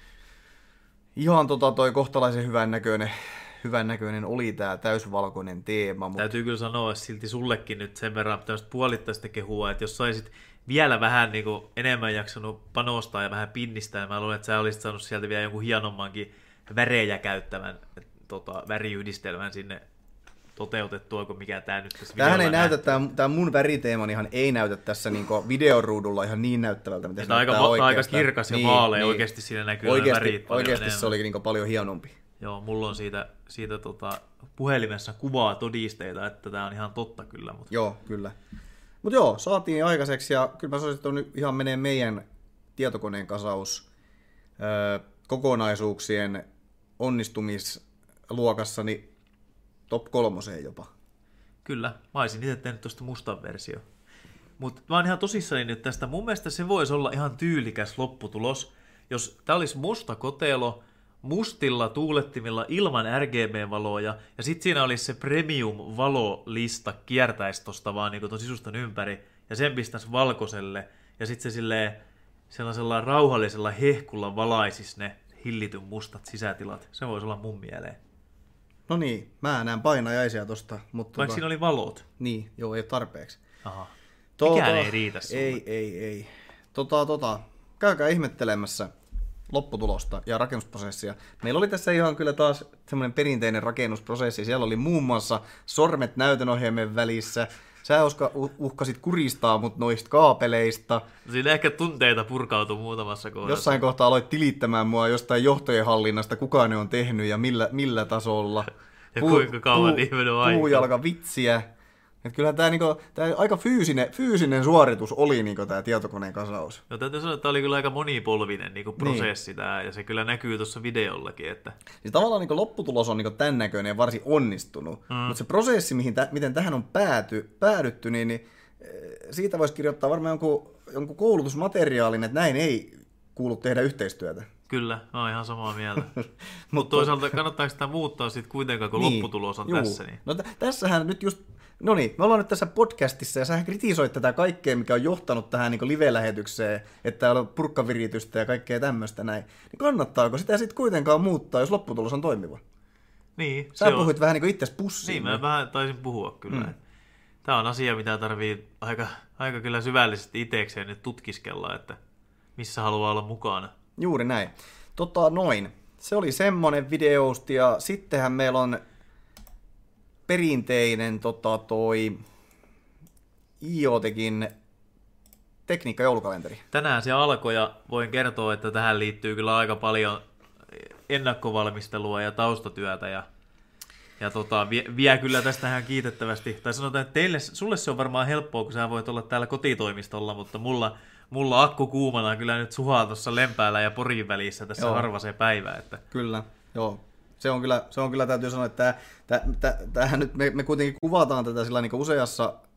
Speaker 1: ihan tota toi kohtalaisen hyvän näköinen, hyvän näköinen oli tämä täysvalkoinen teema. Mutta
Speaker 2: Täytyy kyllä sanoa silti sullekin nyt sen verran tämmöistä puolittaista kehua, että jos saisit vielä vähän niin kuin enemmän jaksanut panostaa ja vähän pinnistää, niin mä luulen, että sä olisit saanut sieltä vielä jonkun hienommankin värejä käyttävän tota, väriyhdistelmän sinne toteutettua, kuin mikä tämä nyt tässä
Speaker 1: tämähän ei
Speaker 2: videolla
Speaker 1: näytä, tämä, tämä mun väriteemanihan ei näytä tässä niinku videoruudulla ihan niin näyttävältä, mitä se
Speaker 2: Tämä aika,
Speaker 1: näyttää
Speaker 2: aika
Speaker 1: oikeastaan.
Speaker 2: kirkas ja vaalea, oikeasti siinä näkyy
Speaker 1: Oikeasti,
Speaker 2: värit paljon
Speaker 1: oikeasti se
Speaker 2: enemmän.
Speaker 1: oli niinku paljon hienompi.
Speaker 2: Joo, mulla on siitä, siitä tota, puhelimessa kuvaa todisteita, että tämä on ihan totta kyllä. Mutta
Speaker 1: Joo, kyllä. Mutta joo, saatiin aikaiseksi ja kyllä mä sanoisin, että nyt ihan menee meidän tietokoneen kasaus öö, kokonaisuuksien onnistumisluokassa niin top kolmoseen jopa.
Speaker 2: kyllä, mä olisin itse tehnyt tuosta mustan versio. Mutta mä oon ihan tosissani nyt tästä. Mun mielestä se voisi olla ihan tyylikäs lopputulos, jos tää olisi musta kotelo, mustilla tuulettimilla ilman R G B-valoja, ja sitten siinä olisi se premium-valolista kiertäisi tosta vaan niin ton sisustan ympäri, ja sen pistäisi valkoiselle, ja sitten se silleen sellaisella rauhallisella hehkulla valaisisi ne hillityn mustat sisätilat. Se voisi olla mun mieleen.
Speaker 1: No niin, mä näen painajaisia tosta. Mutta
Speaker 2: Vaikka
Speaker 1: tota,
Speaker 2: siinä oli valot.
Speaker 1: niin, joo, ei ole tarpeeksi.
Speaker 2: Aha.
Speaker 1: Tota,
Speaker 2: Mikään ei riitä sulle.
Speaker 1: Ei, ei, ei. Tota, tota, käykää ihmettelemässä lopputulosta ja rakennusprosessia. Meillä oli tässä ihan kyllä taas semmoinen perinteinen rakennusprosessi. Siellä oli muun muassa sormet näytönohjelmien välissä. Sä Oska, uhkasit kuristaa mut noista kaapeleista.
Speaker 2: Siinä ehkä tunteita purkautui muutamassa kohdassa.
Speaker 1: Jossain kohtaa aloit tilittämään mua jostain johtojen hallinnasta, kuka ne on tehnyt ja millä, millä tasolla.
Speaker 2: Ja kuinka kauan niin mennyt aikaa.
Speaker 1: Puujalka vitsiä. Et kyllä tämä niinku, aika fyysinen, fyysinen suoritus oli niinku tämä tietokoneen kasaus.
Speaker 2: No täytyy sanoa, että tämä oli kyllä aika monipolvinen niin prosessi tää, ja se kyllä näkyy tuossa videollakin. Että...
Speaker 1: Siis tavallaan niinku lopputulos on niinku tämän näköinen ja varsin onnistunut, mm. mutta se prosessi, mihin tä, miten tähän on pääty, päädytty, niin, niin siitä voisi kirjoittaa varmaan jonkun, jonkun koulutusmateriaalin, että näin ei kuulu tehdä yhteistyötä.
Speaker 2: Kyllä, mä oon ihan samaa mieltä. Mutta toisaalta kannattaako sitä muuttaa sitten kuitenkaan, kun niin, lopputulos on juu. tässä? Niin?
Speaker 1: No t- tässähän nyt just, no niin, me ollaan nyt tässä podcastissa ja sähän kritisoit tätä kaikkea, mikä on johtanut tähän niin live-lähetykseen, että täällä on purkkaviritystä ja kaikkea tämmöistä näin. Niin kannattaako sitä sitten kuitenkaan muuttaa, jos lopputulos on toimiva?
Speaker 2: Niin.
Speaker 1: Sä puhuit on... vähän niin kuin itses pussiin.
Speaker 2: Niin, mä vähän taisin puhua kyllä. Mm. Tämä on asia, mitä tarvii aika, aika kyllä syvällisesti itsekseen nyt tutkiskella, että missä haluaa olla mukana.
Speaker 1: Juuri näin. Tota noin. Se oli semmonen videosti ja sittenhän meillä on perinteinen tota toi I O Tekin tekniikka-joulukalenteri.
Speaker 2: Tänään se alkoi ja voin kertoa, että tähän liittyy kyllä aika paljon ennakkovalmistelua ja taustatyötä ja, ja tota, vie, vie kyllä tästä ihan kiitettävästi. Tai sanotaan, että teille, sulle se on varmaan helppoa, kun sä voit olla täällä kotitoimistolla, mutta mulla Mulla akku kuumana kyllä nyt suhaa tuossa Lempäällä ja Porin välissä tässä joo. harvaseen päivä. Että...
Speaker 1: Kyllä, joo. Se on kyllä, se on kyllä täytyy sanoa, että tämähän nyt me, me kuitenkin kuvataan tätä sillä niin useassa,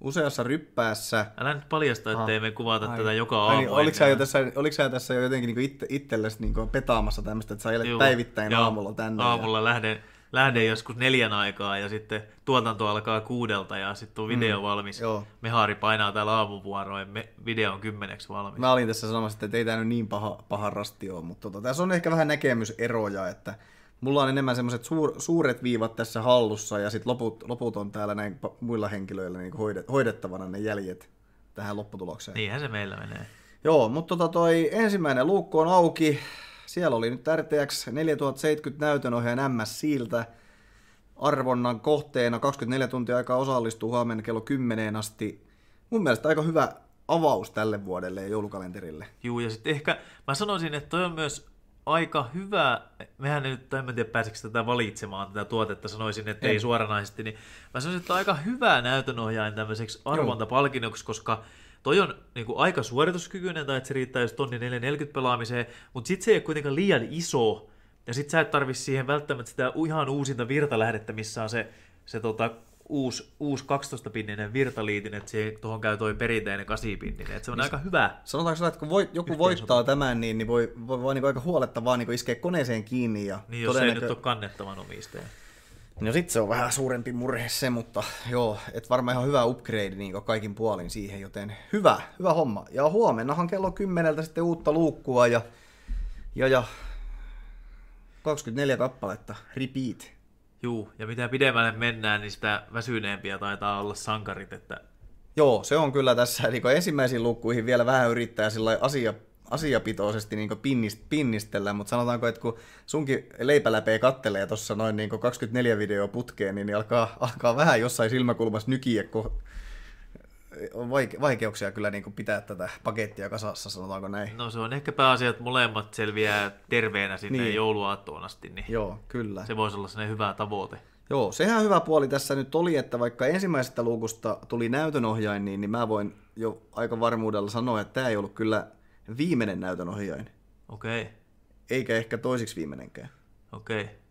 Speaker 1: useassa ryppäässä.
Speaker 2: Älä nyt paljasta, ettei me kuvata
Speaker 1: Ai.
Speaker 2: tätä joka
Speaker 1: Ai,
Speaker 2: aamu.
Speaker 1: niin, oliko sä jo tässä, oliko sä tässä jo jotenkin niinku itse, itsellesi niinku petaamassa tämmöistä, että sä elet
Speaker 2: Juu,
Speaker 1: päivittäin
Speaker 2: joo,
Speaker 1: aamulla tänne?
Speaker 2: Aamulla
Speaker 1: ja...
Speaker 2: lähden, lähden joskus neljän aikaa ja sitten tuotanto alkaa kuudelta ja sitten on video mm, valmis.
Speaker 1: Joo.
Speaker 2: Mehaari painaa täällä aamuvuoroon ja me, video on kymmeneksi valmis.
Speaker 1: Mä olin tässä sanomassa, että ei tämä nyt niin paha, paha rasti ole, mutta tota, tässä on ehkä vähän näkemyseroja, että mulla on enemmän semmoiset suur, suuret viivat tässä hallussa ja sitten loput, loput on täällä näin muilla henkilöillä niin hoidet, hoidettavana ne jäljet tähän lopputulokseen.
Speaker 2: Niinhän se meillä menee.
Speaker 1: Joo, mutta tota toi ensimmäinen luukku on auki. Siellä oli nyt R T X neljätuhattaseitsemänkymmentä näytönohjaajan M S Siltä. Arvonnan kohteena kaksikymmentäneljä tuntia aikaa osallistuu huomenna kello kymmeneen asti. Mun mielestä aika hyvä avaus tälle vuodelle ja joulukalenterille.
Speaker 2: Juu, ja sitten ehkä mä sanoisin, että toi on myös aika hyvä, mehän ei nyt, en tiedä pääsekö tätä valitsemaan, tätä tuotetta, sanoisin, että ei, ei suoranaisesti, niin mä sanoisin, että on aika hyvä näytönohjaajan tämmöiseksi arvontapalkinnoksi, koska toi on niin kuin aika suorituskykyinen, tai että se riittää just tonni neljäsataaneljäkymmentä pelaamiseen, mutta sitten se ei ole kuitenkaan liian iso, ja sitten sä et tarvitse siihen välttämättä sitä ihan uusinta virtalähdettä, missä on se, se tota, uusi, uusi kaksitoista-pinninen virtaliitin, että tuohon käy toi perinteinen kahdeksan-pinninen, että se on niin, aika hyvä.
Speaker 1: Sanotaanko, että kun voit, joku voittaa tämän, niin, niin voi, voi, voi niin aika huolettavaa niin iskeä koneeseen kiinni. Ja
Speaker 2: niin, jos todennäkö... ei nyt ole kannettavan omistaja.
Speaker 1: No sit se on vähän suurempi murhe se, mutta joo, et varmaan ihan hyvä upgrade niin kaikin puolin siihen, joten hyvä, hyvä homma. Ja huomennahan kello kymmeneltä sitten uutta luukkua ja, ja, ja kaksikymmentäneljä kappaletta, repeat.
Speaker 2: Juu, ja mitä pidemmälle mennään, niin sitä väsyneempiä taitaa olla sankarit, että...
Speaker 1: Joo, se on kyllä tässä, niin ensimmäisiin luukkuihin vielä vähän yrittää sillä asia, asiapitoisesti niin pinnist, pinnistellä, mutta sanotaanko, että kun sunkin leipäläpeä kattelee tuossa noin niin kaksikymmentäneljä videoa putkeen, niin alkaa, alkaa vähän jossain silmäkulmassa nykiä, kun on vaike- vaikeuksia kyllä niin pitää tätä pakettia kasassa, sanotaanko näin.
Speaker 2: No se on ehkä pääasia, että molemmat selviää terveenä sinne niin. jouluaattoon asti, niin
Speaker 1: joo, kyllä.
Speaker 2: Se voisi olla sellainen hyvä tavoite.
Speaker 1: Joo, sehän hyvä puoli tässä nyt oli, että vaikka ensimmäisestä luukusta tuli näytönohjain, niin, niin mä voin jo aika varmuudella sanoa, että tämä ei ollut kyllä viimeinen näytönohjain.
Speaker 2: Okei. Okay.
Speaker 1: Eikä ehkä toisiksi viimeinenkään.
Speaker 2: Okei. Okay.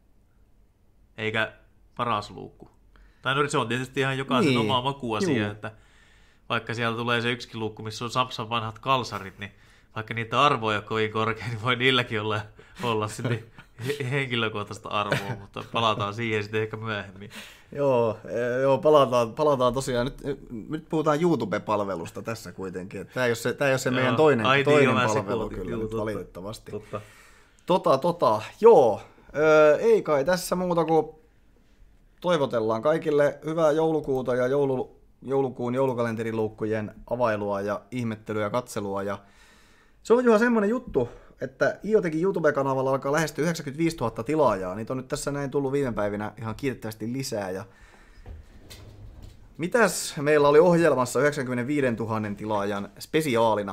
Speaker 2: Eikä paras luukku. Tai no se on tietysti ihan jokaisen
Speaker 1: niin.
Speaker 2: oma makuasia, Juu. että vaikka siellä tulee se yksikin luukku, missä on Sapsan vanhat kalsarit, niin vaikka niitä arvoja on kovin korkea, niin voi niilläkin olla, olla sitten henkilökohtaista arvoa, mutta palataan siihen sitten ehkä myöhemmin.
Speaker 1: Joo, joo palataan, palataan tosiaan. Nyt, nyt puhutaan YouTube-palvelusta tässä kuitenkin. Tämä ei ole se, tämä ei ole se meidän toinen, Ai, toinen niin, palvelu kyllä joo, nyt totta, valitettavasti.
Speaker 2: Totta.
Speaker 1: Tota, tota, joo, öö, ei kai tässä muuta kuin toivotellaan kaikille hyvää joulukuuta ja joulu, joulukuun joulukalenteriluukkujen availua ja ihmettelyä ja katselua. Ja se on ihan semmoinen juttu, että I O Techin YouTube-kanavalla alkaa lähestyä yhdeksänkymmentäviisituhatta tilaajaa. Niitä on nyt tässä näin tullut viime päivinä ihan kiitettävästi lisää. Ja mitäs meillä oli ohjelmassa yhdeksänkymmentäviisituhatta tilaajan spesiaalina?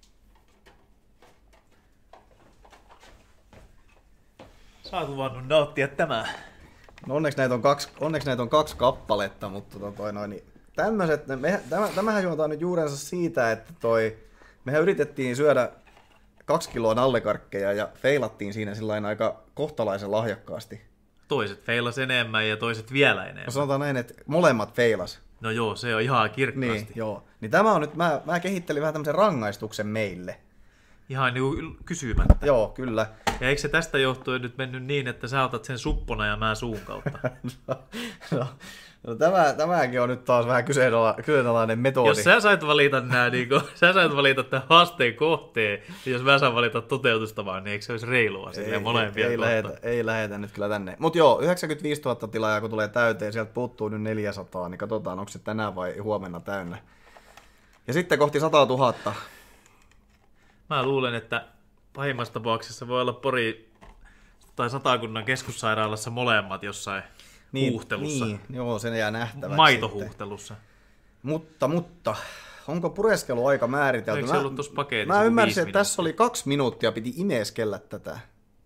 Speaker 2: Sä oot luvannut nauttia tämä.
Speaker 1: No onneksi näitä on kaksi, onneksi näitä on kaksi kappaletta, mutta tota toi noin, niin tämmöset, me, tämä, tämähän juontaa nyt juurensa siitä, että toi, mehän yritettiin syödä kaksi kiloa nallekarkkeja ja feilattiin siinä sillain aika kohtalaisen lahjakkaasti.
Speaker 2: Toiset feilas enemmän ja toiset vielä enemmän.
Speaker 1: No sanotaan näin, että molemmat feilas.
Speaker 2: No joo, se on ihan kirkkaasti.
Speaker 1: Niin, joo. Niin tämä on nyt, mä, mä kehittelin vähän tämmöisen rangaistuksen meille.
Speaker 2: Ihan niin kysymättä.
Speaker 1: Joo, kyllä.
Speaker 2: Ja eikö se tästä johtuen nyt mennyt niin, että sä otat sen suppona ja mä suun kautta?
Speaker 1: no, no, no tämä, tämäkin on nyt taas vähän kyseenalainen metodi.
Speaker 2: Jos sä sait valita nää, niin kun, sä sait valita tämän haasteen kohteen, niin jos mä saan valita toteutustavaa, niin eikö se olisi reilua silleen molempia
Speaker 1: ei, lähetä, ei lähetä nyt kyllä tänne. Mutta joo, yhdeksänkymmentäviisituhatta tilaajaa kun tulee täyteen, sieltä puuttuu nyt neljäsataa, niin katsotaan onko se tänään vai huomenna täynnä. Ja sitten kohti sata tuhatta.
Speaker 2: Mä luulen, että pahimmassa tapauksessa voi olla Pori tai Satakunnan keskussairaalassa molemmat jossain
Speaker 1: niin,
Speaker 2: huuhtelussa.
Speaker 1: Niin, joo, se jää nähtäväksi.
Speaker 2: Maitohuuhtelussa.
Speaker 1: Sitten. Mutta, mutta, onko pureskelu aika määritelty?
Speaker 2: Eikö se ollut tuossa paketissa?
Speaker 1: Mä ymmärsin, että tässä oli kaksi minuuttia, piti imeskellä tätä.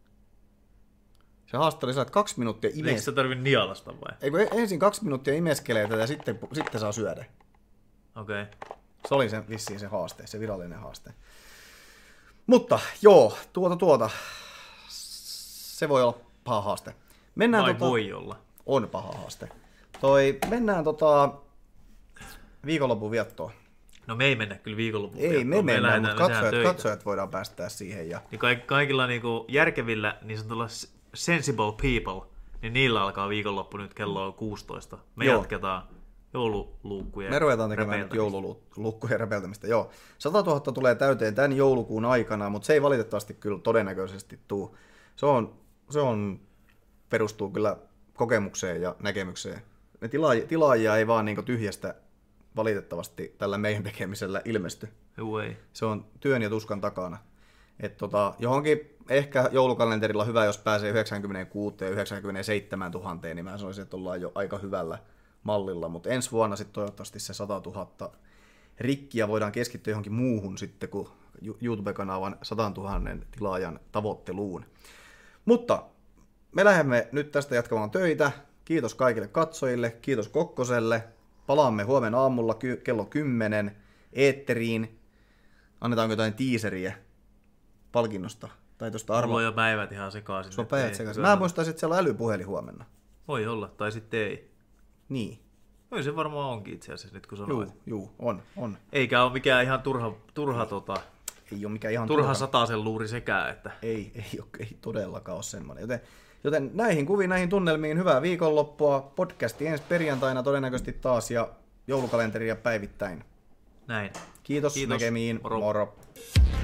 Speaker 1: Se haastoi lisää, että kaksi minuuttia imeskellä.
Speaker 2: Eikö se tarvitse nialasta vai?
Speaker 1: Eikö ensin kaksi minuuttia imeskelee tätä ja sitten, sitten saa syödä.
Speaker 2: Okei. Okay.
Speaker 1: Se oli se, vissiin se haaste, se virallinen haaste. Mutta joo, tuota tuota, se voi olla paha haaste. Mennään
Speaker 2: Vai
Speaker 1: tota,
Speaker 2: voi olla?
Speaker 1: On paha haaste. Toi, mennään tota, viikonlopun viettoon?
Speaker 2: No me ei mennä kyllä viikonloppuun
Speaker 1: Ei,
Speaker 2: viettoon.
Speaker 1: me mennään,
Speaker 2: lähdetään-
Speaker 1: mutta
Speaker 2: me tehdään
Speaker 1: katsojat,
Speaker 2: töitä.
Speaker 1: katsojat voidaan päästää siihen. Ja...
Speaker 2: Niin kaik- kaikilla niinku järkevillä niin sanotulla sensible people, niin niillä alkaa viikonloppu nyt kello kuusitoista. Me
Speaker 1: Joo.
Speaker 2: jatketaan joululuukkujen
Speaker 1: Me ruvetaan tekemään nyt
Speaker 2: repeltämistä.
Speaker 1: joululukkujen repeltämistä. Joo, sata tuhatta tulee täyteen tämän joulukuun aikana, mutta se ei valitettavasti kyllä todennäköisesti tule. Se, on, se on, perustuu kyllä kokemukseen ja näkemykseen. Ne tilaaja, tilaajia ei vaan niinku tyhjästä valitettavasti tällä meidän tekemisellä ilmesty.
Speaker 2: Juu, ei.
Speaker 1: Se on työn ja tuskan takana. Et tota, johonkin ehkä joulukalenterilla hyvä, jos pääsee yhdeksänkymmentäkuusi yhdeksänkymmentäseitsemän tuhatta, niin mä sanoisin, että ollaan jo aika hyvällä mallilla, mutta ensi vuonna sitten toivottavasti se sata tuhatta rikkiä voidaan keskittyä johonkin muuhun sitten kuin YouTube-kanavan sata tuhatta tilaajan tavoitteluun. Mutta me lähdemme nyt tästä jatkamaan töitä. Kiitos kaikille katsojille, kiitos Kokkoselle. Palaamme huomenna aamulla ky- kello kymmenen eetteriin. Annetaanko jotain tiiseriä palkinnosta? Tai tuosta
Speaker 2: Mulla
Speaker 1: arvo...
Speaker 2: on jo päivät ihan sekaisin.
Speaker 1: Sulla on
Speaker 2: nyt
Speaker 1: päivät
Speaker 2: ei-
Speaker 1: sekaisin. Mä muistaisin, että siellä on älypuhelin huomenna.
Speaker 2: Voi olla, tai sitten ei.
Speaker 1: Niin.
Speaker 2: Voi se varmaan onkin itse asiassa nyt kun sanoit.
Speaker 1: Juu, juu, on, on.
Speaker 2: Eikä ole mikään ihan turha, turha, tota,
Speaker 1: Ei ole mikään ihan
Speaker 2: turha sataisen luuri sekään. Että...
Speaker 1: Ei, ei, ole, ei todellakaan ole semmoinen. Joten, joten näihin kuviin, näihin tunnelmiin, hyvää viikonloppua. Podcasti ensi perjantaina todennäköisesti taas ja joulukalenteria päivittäin.
Speaker 2: Näin.
Speaker 1: Kiitos,
Speaker 2: Kiitos.
Speaker 1: näkemiin.
Speaker 2: Moro.
Speaker 1: Moro.